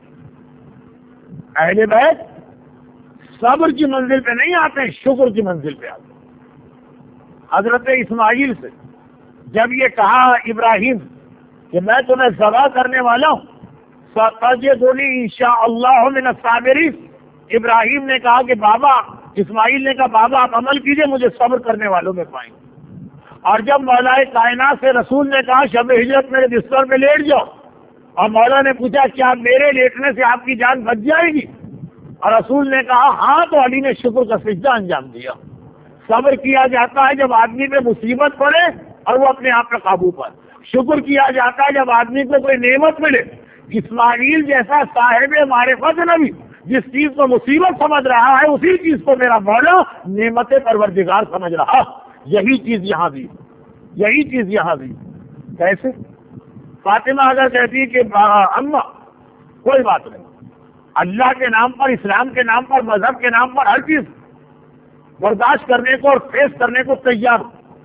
اہل بیت صبر کی منزل پہ نہیں آتے، شکر کی منزل پہ آتے۔ حضرت اسماعیل سے جب یہ کہا ابراہیم کہ میں تمہیں ذبح کرنے والا ہوں، فَتَجِدُنِي إِن شَاءَ اللَّهُ مِنَ الصَّابِرِينَ، ابراہیم نے کہا کہ بابا، اسماعیل نے کہا بابا آپ عمل کیجئے، مجھے صبر کرنے والوں میں پائیں گے۔ اور جب مولا کائنات سے رسول نے کہا شب ہجرت میرے بستر میں لیٹ جاؤ، اور مولا نے پوچھا کیا میرے لیٹنے سے آپ کی جان بچ جائے گی، اور رسول نے کہا ہاں، تو علی نے شکر کا سجدہ انجام دیا۔ صبر کیا جاتا ہے جب آدمی پہ مصیبت پڑے اور وہ اپنے آپ پہ قابو پائے. شکر کیا جاتا ہے جب آدمی کو کوئی نعمت ملے. اسماعیل جیسا صاحب معرفت نبی جس چیز کو مصیبت سمجھ رہا ہے اسی چیز کو میرا مولا نعمت پروردگار سمجھ رہا. یہی چیز یہاں بھی, یہی چیز یہاں بھی. کیسے؟ فاطمہ اگر کہتی کہ اماں کوئی بات نہیں, اللہ کے نام پر, اسلام کے نام پر, مذہب کے نام پر ہر چیز برداشت کرنے کو اور فیس کرنے کو تیار,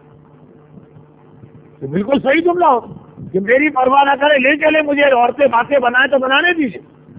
تو بالکل صحیح جملہ ہو کہ میری پرواہ نہ کرے, لے چلے مجھے, عورتیں باتیں بنائیں تو بنانے دیجیے,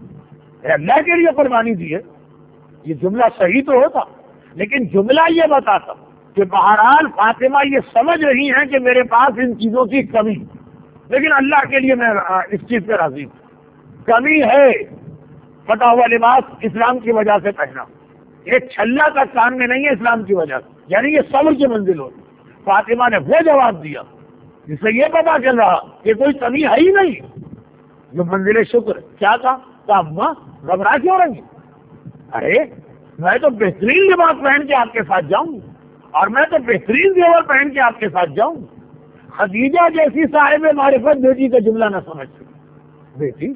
اللہ کے لیے قربانی دیے. یہ جملہ صحیح تو ہوتا, لیکن جملہ یہ بتاتا کہ بہرحال فاطمہ یہ سمجھ رہی ہیں کہ میرے پاس ان چیزوں کی کمی, لیکن اللہ کے لیے میں اس چیز پہ راضی ہوں. کمی ہے, پھٹا ہوا لباس اسلام کی وجہ سے پہنا, ایک چھلا کا کان میں نہیں ہے اسلام کی وجہ سے, یعنی یہ صبر کی منزل ہوگی. فاطمہ نے وہ جواب دیا جس سے یہ پتا چل رہا کہ کوئی کمی ہے ہی نہیں, جو منزل شکر. کیا کہا؟ اماں گھبرا کیوں رہی؟ ارے میں تو بہترین لباس پہن کے آپ کے ساتھ جاؤں گی, اور میں تو بہترین زیور پہن کے آپ کے ساتھ جاؤں گی. خدیجہ جیسی صاحب معرفت بیٹی کا جملہ نہ سمجھ سکتی. بیٹی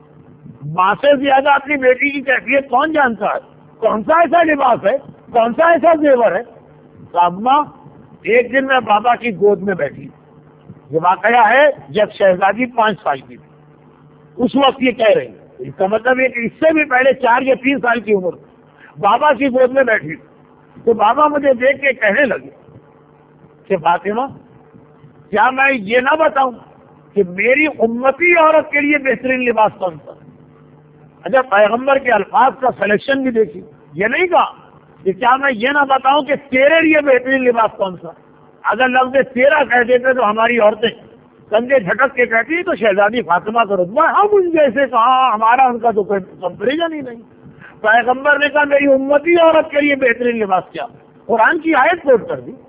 ماں سے زیادہ اپنی بیٹی کی کیفیت کون جانتا ہے؟ کون سا ایسا لباس ہے, کون سا ایسا زیور ہے؟ تو اماں ایک دن میں بابا کی گود میں بیٹھی, یہ واقعہ ہے جب شہزادی 5 سال کی تھی, اس وقت یہ کہہ رہی ہے. اس کا مطلب ہے کہ اس سے بھی پہلے 4 یا 3 سال کی عمر بابا کی گود میں بیٹھی. تو بابا مجھے دیکھ کے کہنے لگے کہ فاطمہ کیا میں یہ نہ بتاؤں کہ میری امتی عورت کے لیے بہترین لباس کون سا؟ اچھا, پیغمبر کے الفاظ کا سلیکشن بھی دیکھیے. یہ نہیں کہا کہ کیا میں یہ نہ بتاؤں کہ تیرے لیے بہترین لباس کون سا. اگر لفظ تیرا کہہ دیتے تو ہماری عورتیں کندھے جھٹک کے کہتی تو شہزادی فاطمہ کا رتبہ ہم ان جیسے کہا, ہمارا ان کا تو کوئی کمپیریزن ہی نہیں. پیغمبر نے کہا میری امتی عورت کے لیے بہترین لباس کیا؟ قرآن کی آیت کوٹ کر دی.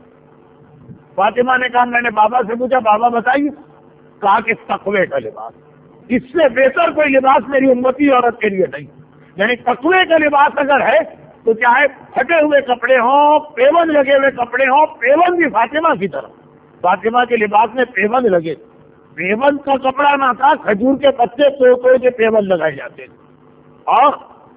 فاطمہ نے کہا, میں نے بابا سے پوچھا بابا بتائیے. کہا کہ تقوی کا لباس, اس سے بہتر کوئی لباس میری امتی عورت کے لیے نہیں. یعنی تقوی کا لباس اگر ہے تو چاہے پھٹے ہوئے کپڑے ہوں, پیوند لگے ہوئے کپڑے ہوں, پیوند بھی فاطمہ کی طرح. فاطمہ کے لباس میں پیوند لگے, پیوند کا کپڑا نہ تھا, کھجور کے پتے توڑ کے پیوند لگائے جاتے تھے. اور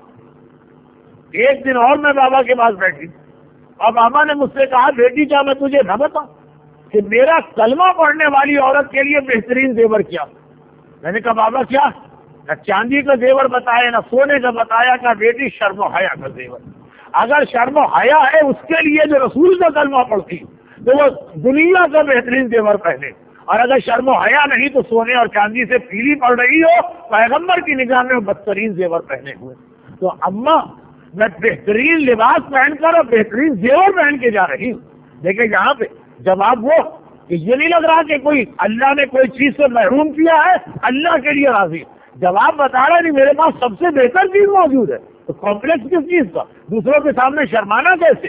ایک دن اور میں بابا کے پاس بیٹھی, اور بابا نے مجھ سے کہا بیٹی کیا میں تجھے نہ بتاؤں کہ میرا کلمہ پڑھنے والی عورت کے لیے بہترین زیور کیا؟ میں نے کہا بابا کیا؟ نہ چاندی کا زیور بتایا, نہ سونے کا بتایا. کہا بیٹی شرم و حیا کا زیور. اگر شرم و حیا ہے اس کے لیے جو رسول کا کلمہ پڑھتی تو وہ دنیا کا بہترین زیور پہنے, اور اگر شرم و حیا نہیں تو سونے اور چاندی سے پیلی پڑ رہی ہو, پیغمبر کی نگاہ میں بدترین زیور پہنے ہوئے. تو اماں میں بہترین لباس پہن کر اور بہترین زیور پہن کے جا رہی ہوں. دیکھیں یہاں پہ جواب وہ کہ یہ نہیں لگ رہا کہ کوئی اللہ نے کوئی چیز سے محروم کیا ہے, اللہ کے لیے راضی. جواب بتا رہا نہیں میرے پاس سب سے بہتر چیز موجود ہے, تو کمپلیکس کس چیز کا, دوسروں کے سامنے شرمانا کیسے.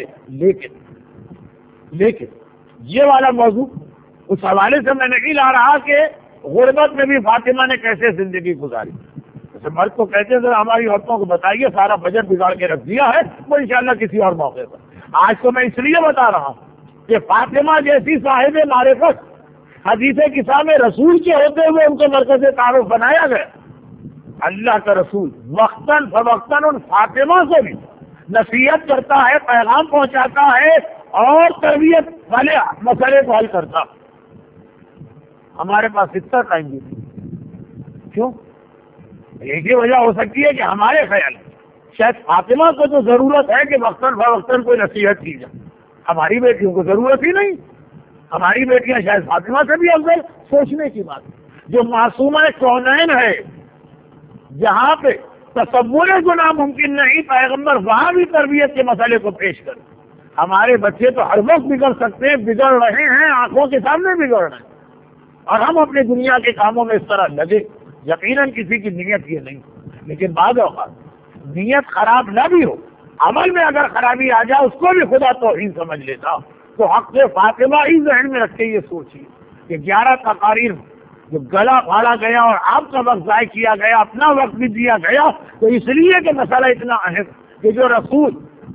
لیکن یہ والا موضوع اس حوالے سے میں نہیں لا رہا کہ غربت میں بھی فاطمہ نے کیسے زندگی گزاری. جیسے مرد کو کہتے ہیں ذرا ہماری عورتوں کو بتائیے, سارا بجٹ بگاڑ کے رکھ دیا ہے, وہ انشاءاللہ کسی اور موقع پر. آج تو میں اس لیے بتا رہا ہوں کہ فاطمہ جیسی صاحب معرفت حدیث کتاب رسول کے ہوتے ہوئے ان کو مرکز تعارف بنایا گیا. اللہ کا رسول وقتاً فوقتاً ان فاطمہ سے بھی نصیحت کرتا ہے, پیغام پہنچاتا ہے اور تربیت والے مسئلے کو حل کرتا. ہمارے پاس اتنا ٹائم بھی نہیں. کیوں؟ ایک ہی وجہ ہو سکتی ہے کہ ہمارے خیال شاید فاطمہ کو تو ضرورت ہے کہ وقتاً فوقتاً کوئی نصیحت کی جائے, ہماری بیٹیوں کو ضرورت ہی نہیں. ہماری بیٹیاں شاید فاطمہ سے بھی افضل. سوچنے کی بات جو معصومہ کونین ہے, جہاں پہ تصور گناہ ممکن نہیں, پیغمبر وہاں بھی تربیت کے مسئلے کو پیش کر. ہمارے بچے تو ہر وقت بگڑ سکتے ہیں, بگڑ رہے ہیں, آنکھوں کے سامنے بگڑ رہے ہیں, اور ہم اپنے دنیا کے کاموں میں اس طرح لگے. یقیناً کسی کی نیت یہ نہیں, لیکن بعض اوقات نیت خراب نہ بھی ہو, عمل میں اگر خرابی آ جائے اس کو بھی خدا توہین سمجھ لیتا. تو حق سے فاطمہ ہی ذہن میں رکھ کے یہ سوچیے کہ 11 تقاریر جو گلا پھاڑا گیا اور آپ کا وقت ضائع کیا گیا, اپنا وقت بھی دیا گیا, تو اس لیے کہ مسئلہ اتنا اہم کہ جو رسول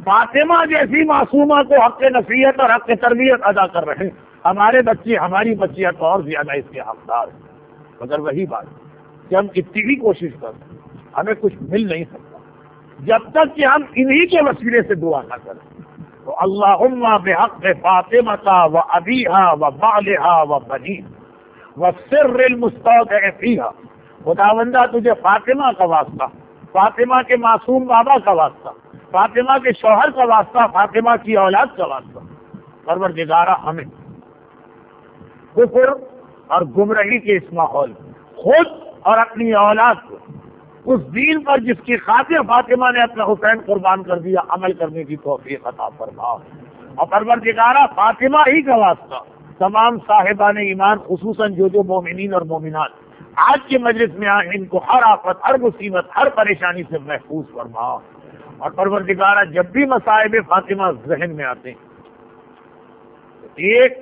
فاطمہ جیسی معصومہ کو حق نصیحت اور حق تربیت ادا کر رہے ہیں، ہمارے بچے ہماری بچیاں تو اور زیادہ اس کے حقدار ہیں۔ مگر وہی بات کہ ہم کتنی بھی کوشش کریں ہمیں کچھ مل نہیں سکتا جب تک کہ ہم انہی کے وسیلے سے دعا نہ کریں۔ تو اللہم بحق فاطمہ و ابیہا و بالہا و بنیہا والسر المستودع فیہا، خداوندہ تجھے فاطمہ کا واسطہ، فاطمہ کے معصوم بابا کا واسطہ، فاطمہ کے شوہر کا واسطہ، فاطمہ کی اولاد کا واسطہ، پروردگارہ ہمیں کفر اور گمراہی کے اس ماحول میں خود اور اپنی اولاد کو اس دین پر جس کی خاطر فاطمہ نے اپنا حسین قربان کر دیا عمل کرنے کی توفیق عطا فرما، اور پروردگارہ فاطمہ ہی کا واسطہ تمام صاحبان ایمان خصوصاً جو مومنین اور مومنات آج کے مجلس میں آئے ان کو ہر آفت، ہر مصیبت، ہر پریشانی سے محفوظ فرما، اور پروردگارہ جب بھی مصائب فاطمہ ذہن میں آتے ہیں ایک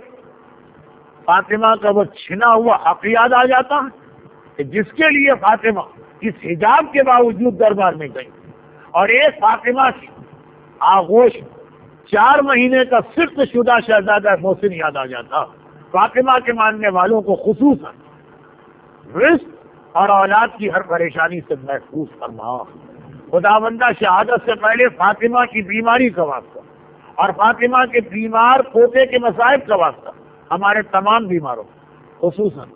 فاطمہ کا وہ چھنا ہوا حق یاد آ جاتا ہے کہ جس کے لیے فاطمہ اس حجاب کے باوجود دربار میں گئی، اور ایک فاطمہ کی آغوش 4 مہینے کا صرف شدہ شہزادہ محسن یاد آ جاتا۔ فاطمہ کے ماننے والوں کو خصوصاً رزق اور اولاد کی ہر پریشانی سے محفوظ فرما۔ خداوندہ شہادت سے پہلے فاطمہ کی بیماری کا واسطہ اور فاطمہ کے بیمار پوتے کے مصائب کا واسطہ ہمارے تمام بیماروں خصوصاً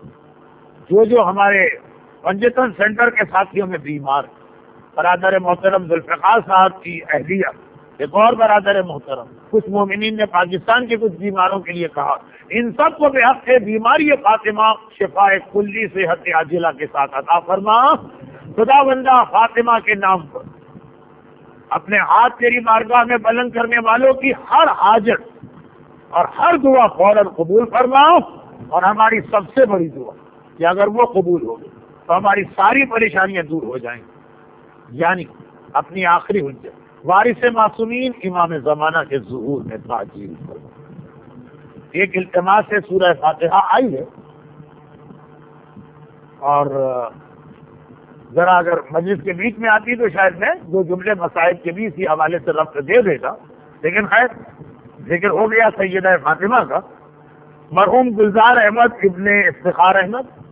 جو ہمارے پنجتن سینٹر کے ساتھیوں میں بیمار، برادر محترم ذوالفقار صاحب کی اہلیہ، ایک اور برادر محترم، کچھ مومنین نے پاکستان کے کچھ بیماروں کے لیے کہا، ان سب کو بے حق بیماری فاطمہ شفاء کلی صحت عاجلہ کے ساتھ عطا فرما۔ خداوندہ فاطمہ کے نام پر اپنے ہاتھ تیری بارگاہ میں بلند کرنے والوں کی ہر حاجت اور ہر دعا فوراً قبول فرماؤ، اور ہماری سب سے بڑی دعا کہ اگر وہ قبول ہوگی تو ہماری ساری پریشانیاں دور ہو جائیں گی، یعنی اپنی آخری حجت وارث معصومین امام زمانہ کے ظہور میں تعجیل فرما۔ ایک التماس سے سورہ فاتحہ آئی ہے، اور ذرا اگر مجلس کے بیچ میں آتی تو شاید میں 2 جملے مسائب کے بھی اسی حوالے سے رفت دے دیتا، لیکن خیر ذکر ہو گیا سیدہ فاطمہ کا۔ مرحوم گلزار احمد ابن افتخار احمد